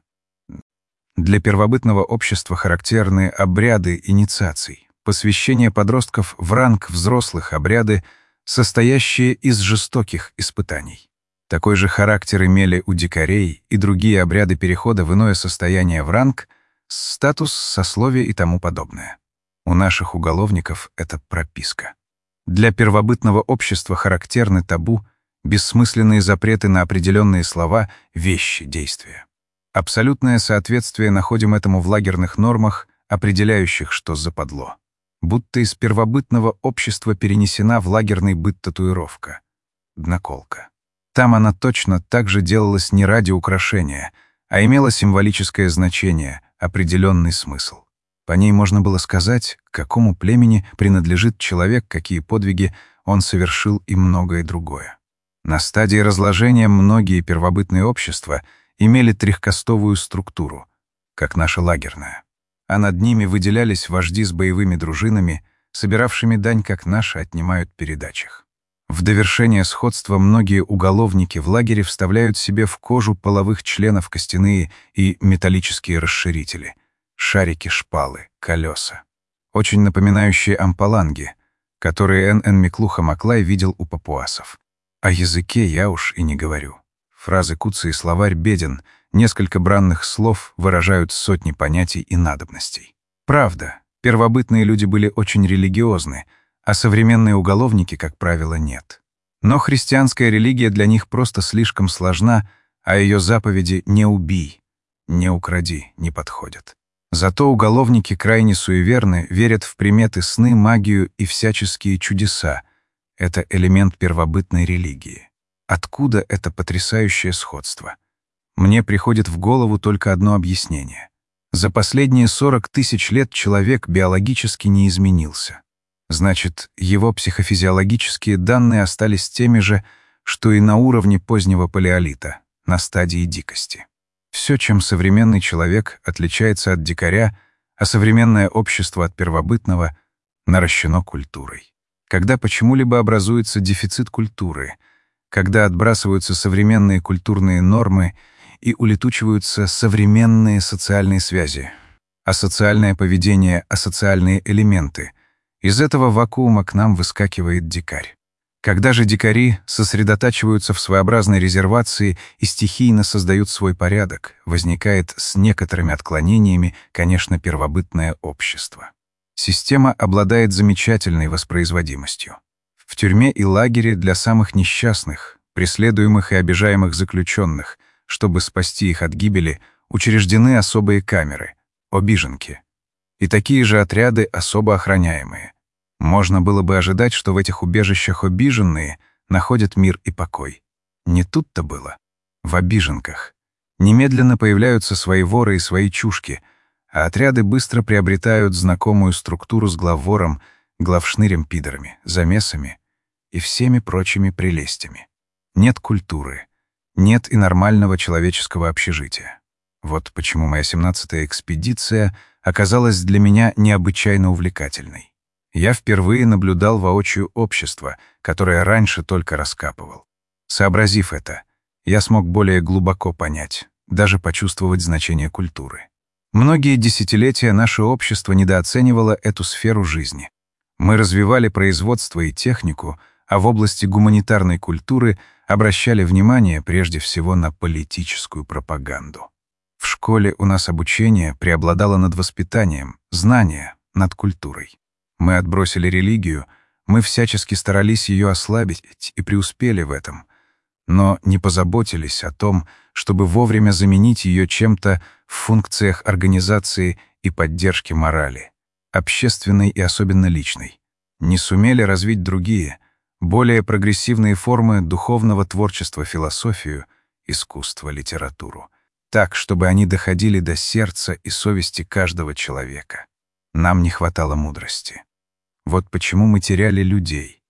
Для первобытного общества характерны обряды инициаций, посвящение подростков в ранг взрослых, обряды, состоящие из жестоких испытаний. Такой же характер имели у дикарей и другие обряды перехода в иное состояние в ранг, статус, сословие и тому подобное. У наших уголовников это прописка. Для первобытного общества характерны табу, бессмысленные запреты на определенные слова, вещи, действия. Абсолютное соответствие находим этому в лагерных нормах, определяющих, что западло. Будто из первобытного общества перенесена в лагерный быт татуировка. Дноколка. Там она точно так же делалась не ради украшения, а имела символическое значение, определенный смысл. По ней можно было сказать, к какому племени принадлежит человек, какие подвиги он совершил и многое другое. На стадии разложения многие первобытные общества имели трехкастовую структуру, как наша лагерная, а над ними выделялись вожди с боевыми дружинами, собиравшими дань, как наши отнимают передачах. В довершение сходства многие уголовники в лагере вставляют себе в кожу половых членов костяные и металлические расширители, шарики-шпалы, колеса, очень напоминающие ампаланги, которые Н Н Миклуха Маклай видел у папуасов. О языке я уж и не говорю. Фразы Куци и словарь беден, несколько бранных слов выражают сотни понятий и надобностей. Правда, первобытные люди были очень религиозны, а современные уголовники, как правило, нет. Но христианская религия для них просто слишком сложна, а ее заповеди «не убий», «не укради» не подходят. Зато уголовники крайне суеверны, верят в приметы, сны, магию и всяческие чудеса. Это элемент первобытной религии. Откуда это потрясающее сходство? Мне приходит в голову только одно объяснение. За последние сорок тысяч лет человек биологически не изменился. Значит, его психофизиологические данные остались теми же, что и на уровне позднего палеолита, на стадии дикости. Все, чем современный человек отличается от дикаря, а современное общество от первобытного, наращено культурой. Когда почему-либо образуется дефицит культуры, когда отбрасываются современные культурные нормы и улетучиваются современные социальные связи, асоциальное поведение, асоциальные элементы, из этого вакуума к нам выскакивает дикарь. Когда же дикари сосредотачиваются в своеобразной резервации и стихийно создают свой порядок, возникает с некоторыми отклонениями, конечно, первобытное общество. Система обладает замечательной воспроизводимостью. В тюрьме и лагере для самых несчастных, преследуемых и обижаемых заключенных, чтобы спасти их от гибели, учреждены особые камеры — обиженки. И такие же отряды особо охраняемые. Можно было бы ожидать, что в этих убежищах обиженные находят мир и покой. Не тут-то было. В обиженках немедленно появляются свои воры и свои чушки, а отряды быстро приобретают знакомую структуру с главвором, главшнырем-пидорами, замесами и всеми прочими прелестями. Нет культуры, нет и нормального человеческого общежития. Вот почему моя семнадцатая экспедиция оказалась для меня необычайно увлекательной. Я впервые наблюдал воочию общество, которое раньше только раскапывал. Сообразив это, я смог более глубоко понять, даже почувствовать значение культуры. Многие десятилетия наше общество недооценивало эту сферу жизни. Мы развивали производство и технику, а в области гуманитарной культуры обращали внимание прежде всего на политическую пропаганду. В школе у нас обучение преобладало над воспитанием, знания — над культурой. Мы отбросили религию, мы всячески старались ее ослабить и преуспели в этом, но не позаботились о том, чтобы вовремя заменить ее чем-то в функциях организации и поддержки морали, общественной и особенно личной. Не сумели развить другие, более прогрессивные формы духовного творчества, философию, искусство, литературу, так, чтобы они доходили до сердца и совести каждого человека. Нам не хватало мудрости. Вот почему мы теряли людей.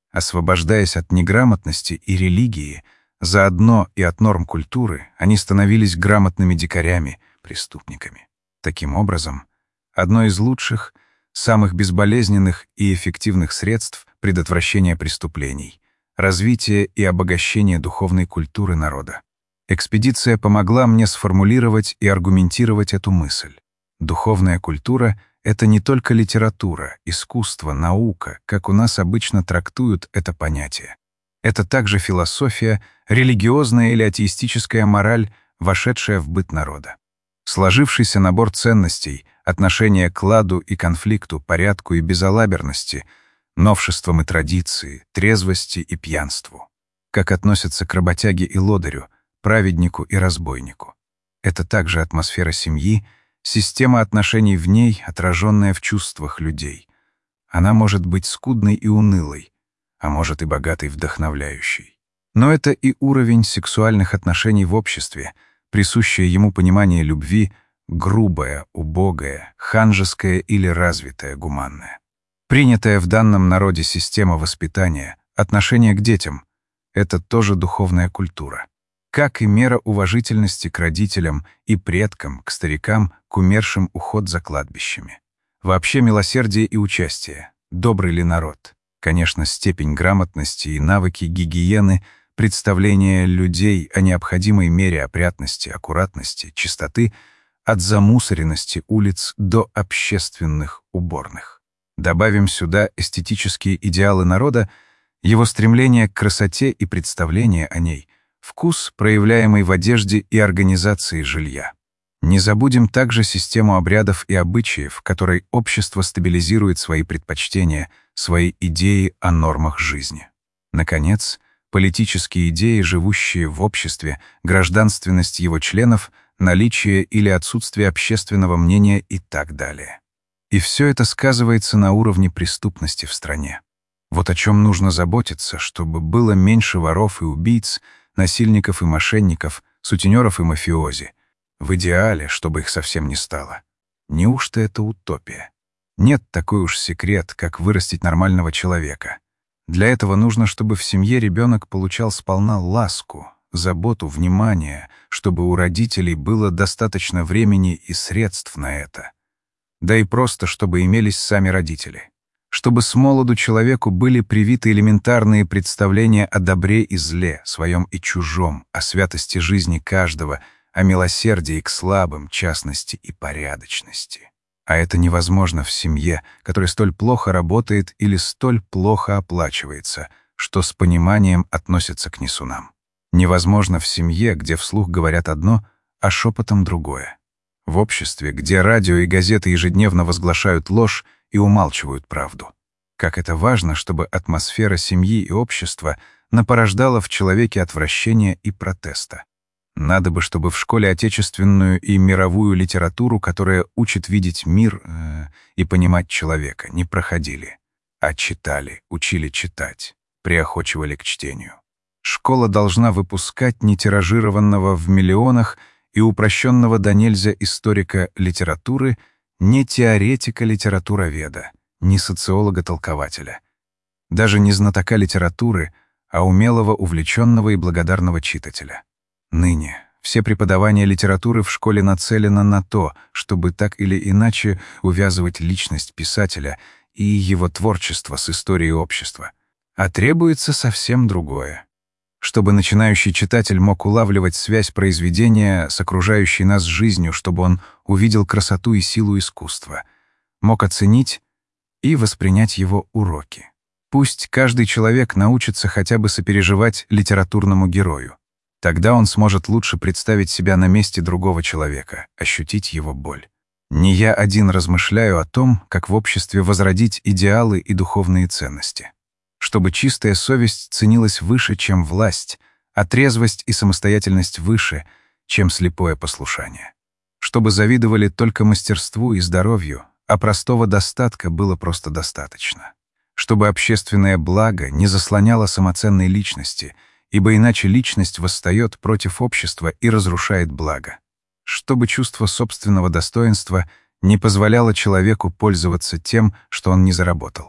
Освобождаясь от неграмотности и религии, заодно и от норм культуры, они становились грамотными дикарями, преступниками. Таким образом, одно из лучших, самых безболезненных и эффективных средств предотвращения преступлений — развитие и обогащение духовной культуры народа. Экспедиция помогла мне сформулировать и аргументировать эту мысль. Духовная культура — это не только литература, искусство, наука, как у нас обычно трактуют это понятие. Это также философия, религиозная или атеистическая мораль, вошедшая в быт народа. Сложившийся набор ценностей, отношение к ладу и конфликту, порядку и безалаберности, новшествам и традиции, трезвости и пьянству. Как относятся к работяге и лодырю, праведнику и разбойнику. Это также атмосфера семьи, система отношений в ней, отраженная в чувствах людей. Она может быть скудной и унылой, а может и богатой и вдохновляющей. Но это и уровень сексуальных отношений в обществе, присущее ему понимание любви, грубое, убогое, ханжеское или развитое, гуманное. Принятая в данном народе система воспитания, отношение к детям — это тоже духовная культура. Как и мера уважительности к родителям и предкам, к старикам, к умершим, уход за кладбищами. Вообще милосердие и участие. Добрый ли народ? Конечно, степень грамотности и навыки гигиены, представление людей о необходимой мере опрятности, аккуратности, чистоты, от замусоренности улиц до общественных уборных. Добавим сюда эстетические идеалы народа, его стремление к красоте и представление о ней, вкус, проявляемый в одежде и организации жилья. Не забудем также систему обрядов и обычаев, которой общество стабилизирует свои предпочтения, свои идеи о нормах жизни. Наконец, политические идеи, живущие в обществе, гражданственность его членов, наличие или отсутствие общественного мнения и так далее. И все это сказывается на уровне преступности в стране. Вот о чем нужно заботиться, чтобы было меньше воров и убийц, насильников и мошенников, сутенеров и мафиози. В идеале, чтобы их совсем не стало. Неужто это утопия? Нет такой уж секрет, как вырастить нормального человека. Для этого нужно, чтобы в семье ребенок получал сполна ласку, заботу, внимание, чтобы у родителей было достаточно времени и средств на это. Да и просто, чтобы имелись сами родители. Чтобы с молоду человеку были привиты элементарные представления о добре и зле, своем и чужом, о святости жизни каждого, о милосердии к слабым, частности и порядочности. А это невозможно в семье, которая столь плохо работает или столь плохо оплачивается, что с пониманием относится к несунам. Невозможно в семье, где вслух говорят одно, а шепотом другое. В обществе, где радио и газеты ежедневно возглашают ложь и умалчивают правду. Как это важно, чтобы атмосфера семьи и общества напорождала в человеке отвращение и протеста. Надо бы, чтобы в школе отечественную и мировую литературу, которая учит видеть мир э, и понимать человека, не проходили, а читали, учили читать, приохочивали к чтению. Школа должна выпускать нетиражированного в миллионах и упрощенного до нельзя историка литературы, не теоретика-литературоведа, не социолога-толкователя, даже не знатока литературы, а умелого, увлеченного и благодарного читателя. Ныне все преподавание литературы в школе нацелено на то, чтобы так или иначе увязывать личность писателя и его творчество с историей общества. А требуется совсем другое. Чтобы начинающий читатель мог улавливать связь произведения с окружающей нас жизнью, чтобы он увидел красоту и силу искусства, мог оценить и воспринять его уроки. Пусть каждый человек научится хотя бы сопереживать литературному герою. Тогда он сможет лучше представить себя на месте другого человека, ощутить его боль. Не я один размышляю о том, как в обществе возродить идеалы и духовные ценности. Чтобы чистая совесть ценилась выше, чем власть, а трезвость и самостоятельность выше, чем слепое послушание. Чтобы завидовали только мастерству и здоровью, а простого достатка было просто достаточно. Чтобы общественное благо не заслоняло самоценной личности, ибо иначе личность восстает против общества и разрушает благо. Чтобы чувство собственного достоинства не позволяло человеку пользоваться тем, что он не заработал.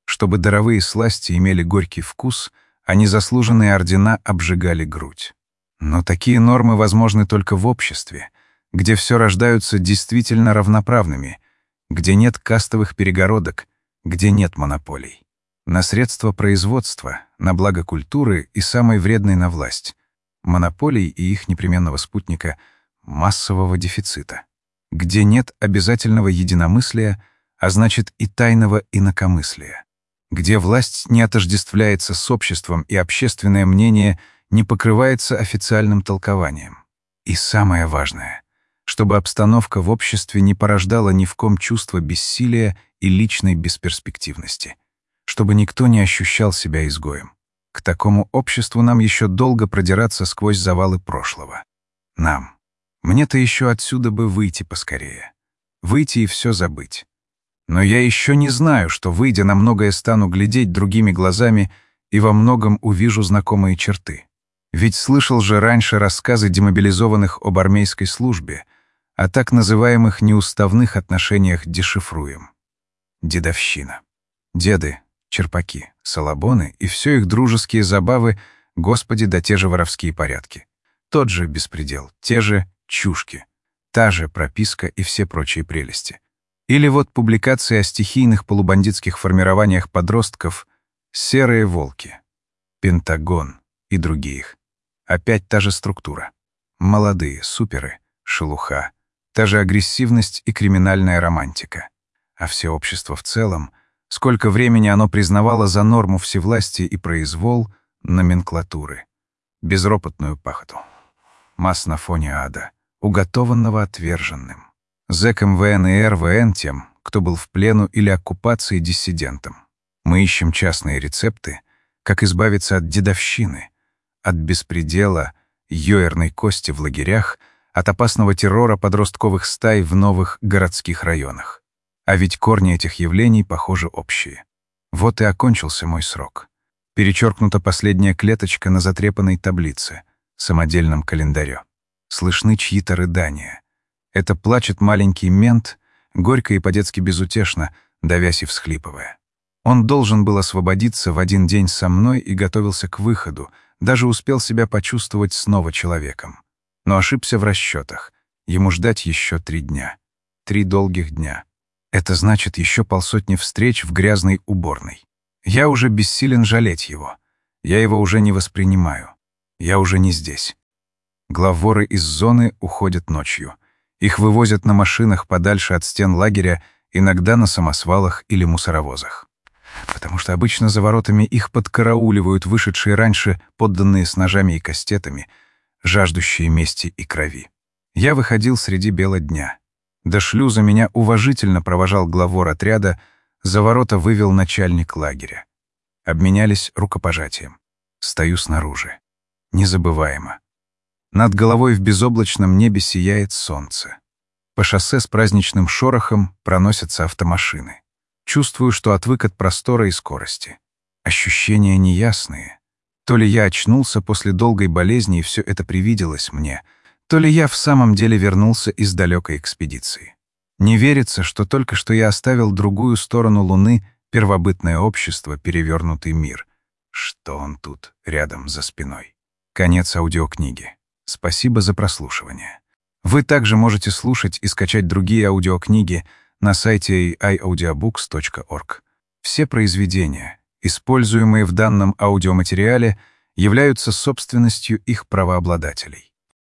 Чтобы даровые сласти имели горький вкус, а незаслуженные ордена обжигали грудь. Но такие нормы возможны только в обществе, где все рождаются действительно равноправными, где нет кастовых перегородок, где нет монополий. На средства производства, на благо культуры и самой вредной на власть, монополий и их непременного спутника — массового дефицита, где нет обязательного единомыслия, а значит и тайного инакомыслия, где власть не отождествляется с обществом и общественное мнение не покрывается официальным толкованием. И самое важное — чтобы обстановка в обществе не порождала ни в ком чувства бессилия и личной бесперспективности, чтобы никто не ощущал себя изгоем. К такому обществу нам еще долго продираться сквозь завалы прошлого. Нам. Мне-то еще отсюда бы выйти поскорее. Выйти и все забыть. Но я еще не знаю, что, выйдя, на многое стану глядеть другими глазами и во многом увижу знакомые черты. Ведь слышал же раньше рассказы демобилизованных об армейской службе, о так называемых неуставных отношениях дешифруем. Дедовщина. Деды, черпаки, салабоны и все их дружеские забавы, господи, да те же воровские порядки. Тот же беспредел, те же чушки, та же прописка и все прочие прелести. Или вот публикации о стихийных полубандитских формированиях подростков «Серые волки», «Пентагон» и других. Опять та же структура. Молодые, суперы, шелуха, та же агрессивность и криминальная романтика. А все общество в целом, сколько времени оно признавало за норму всевластия и произвол номенклатуры, безропотную пахоту. Масс на фоне ада, уготованного отверженным. Зэкам ВН и эр вэ эн тем, кто был в плену или оккупации диссидентом. Мы ищем частные рецепты, как избавиться от дедовщины, от беспредела, йоерной кости в лагерях, от опасного террора подростковых стай в новых городских районах. А ведь корни этих явлений, похоже, общие. Вот и окончился мой срок. Перечеркнута последняя клеточка на затрепанной таблице, самодельном календаре. Слышны чьи-то рыдания. Это плачет маленький мент, горько и по-детски безутешно, давясь и всхлипывая. Он должен был освободиться в один день со мной и готовился к выходу, даже успел себя почувствовать снова человеком. Но ошибся в расчетах. Ему ждать еще три дня. Три долгих дня. Это значит еще полсотни встреч в грязной уборной. Я уже бессилен жалеть его. Я его уже не воспринимаю. Я уже не здесь. Главворы из зоны уходят ночью. Их вывозят на машинах подальше от стен лагеря, иногда на самосвалах или мусоровозах. Потому что обычно за воротами их подкарауливают вышедшие раньше подданные с ножами и кастетами, жаждущие мести и крови. Я выходил среди бела дня. До шлюза меня уважительно провожал главвор отряда, за ворота вывел начальник лагеря. Обменялись рукопожатием. Стою снаружи. Незабываемо. Над головой в безоблачном небе сияет солнце. По шоссе с праздничным шорохом проносятся автомашины. Чувствую, что отвык от простора и скорости. Ощущения неясные. То ли я очнулся после долгой болезни, и все это привиделось мне, то ли я в самом деле вернулся из далекой экспедиции. Не верится, что только что я оставил другую сторону Луны, первобытное общество, перевернутый мир. Что он тут, рядом, за спиной? Конец аудиокниги. Спасибо за прослушивание. Вы также можете слушать и скачать другие аудиокниги на сайте эй ай аудиобукс точка орг. Все произведения, используемые в данном аудиоматериале, являются собственностью их правообладателей.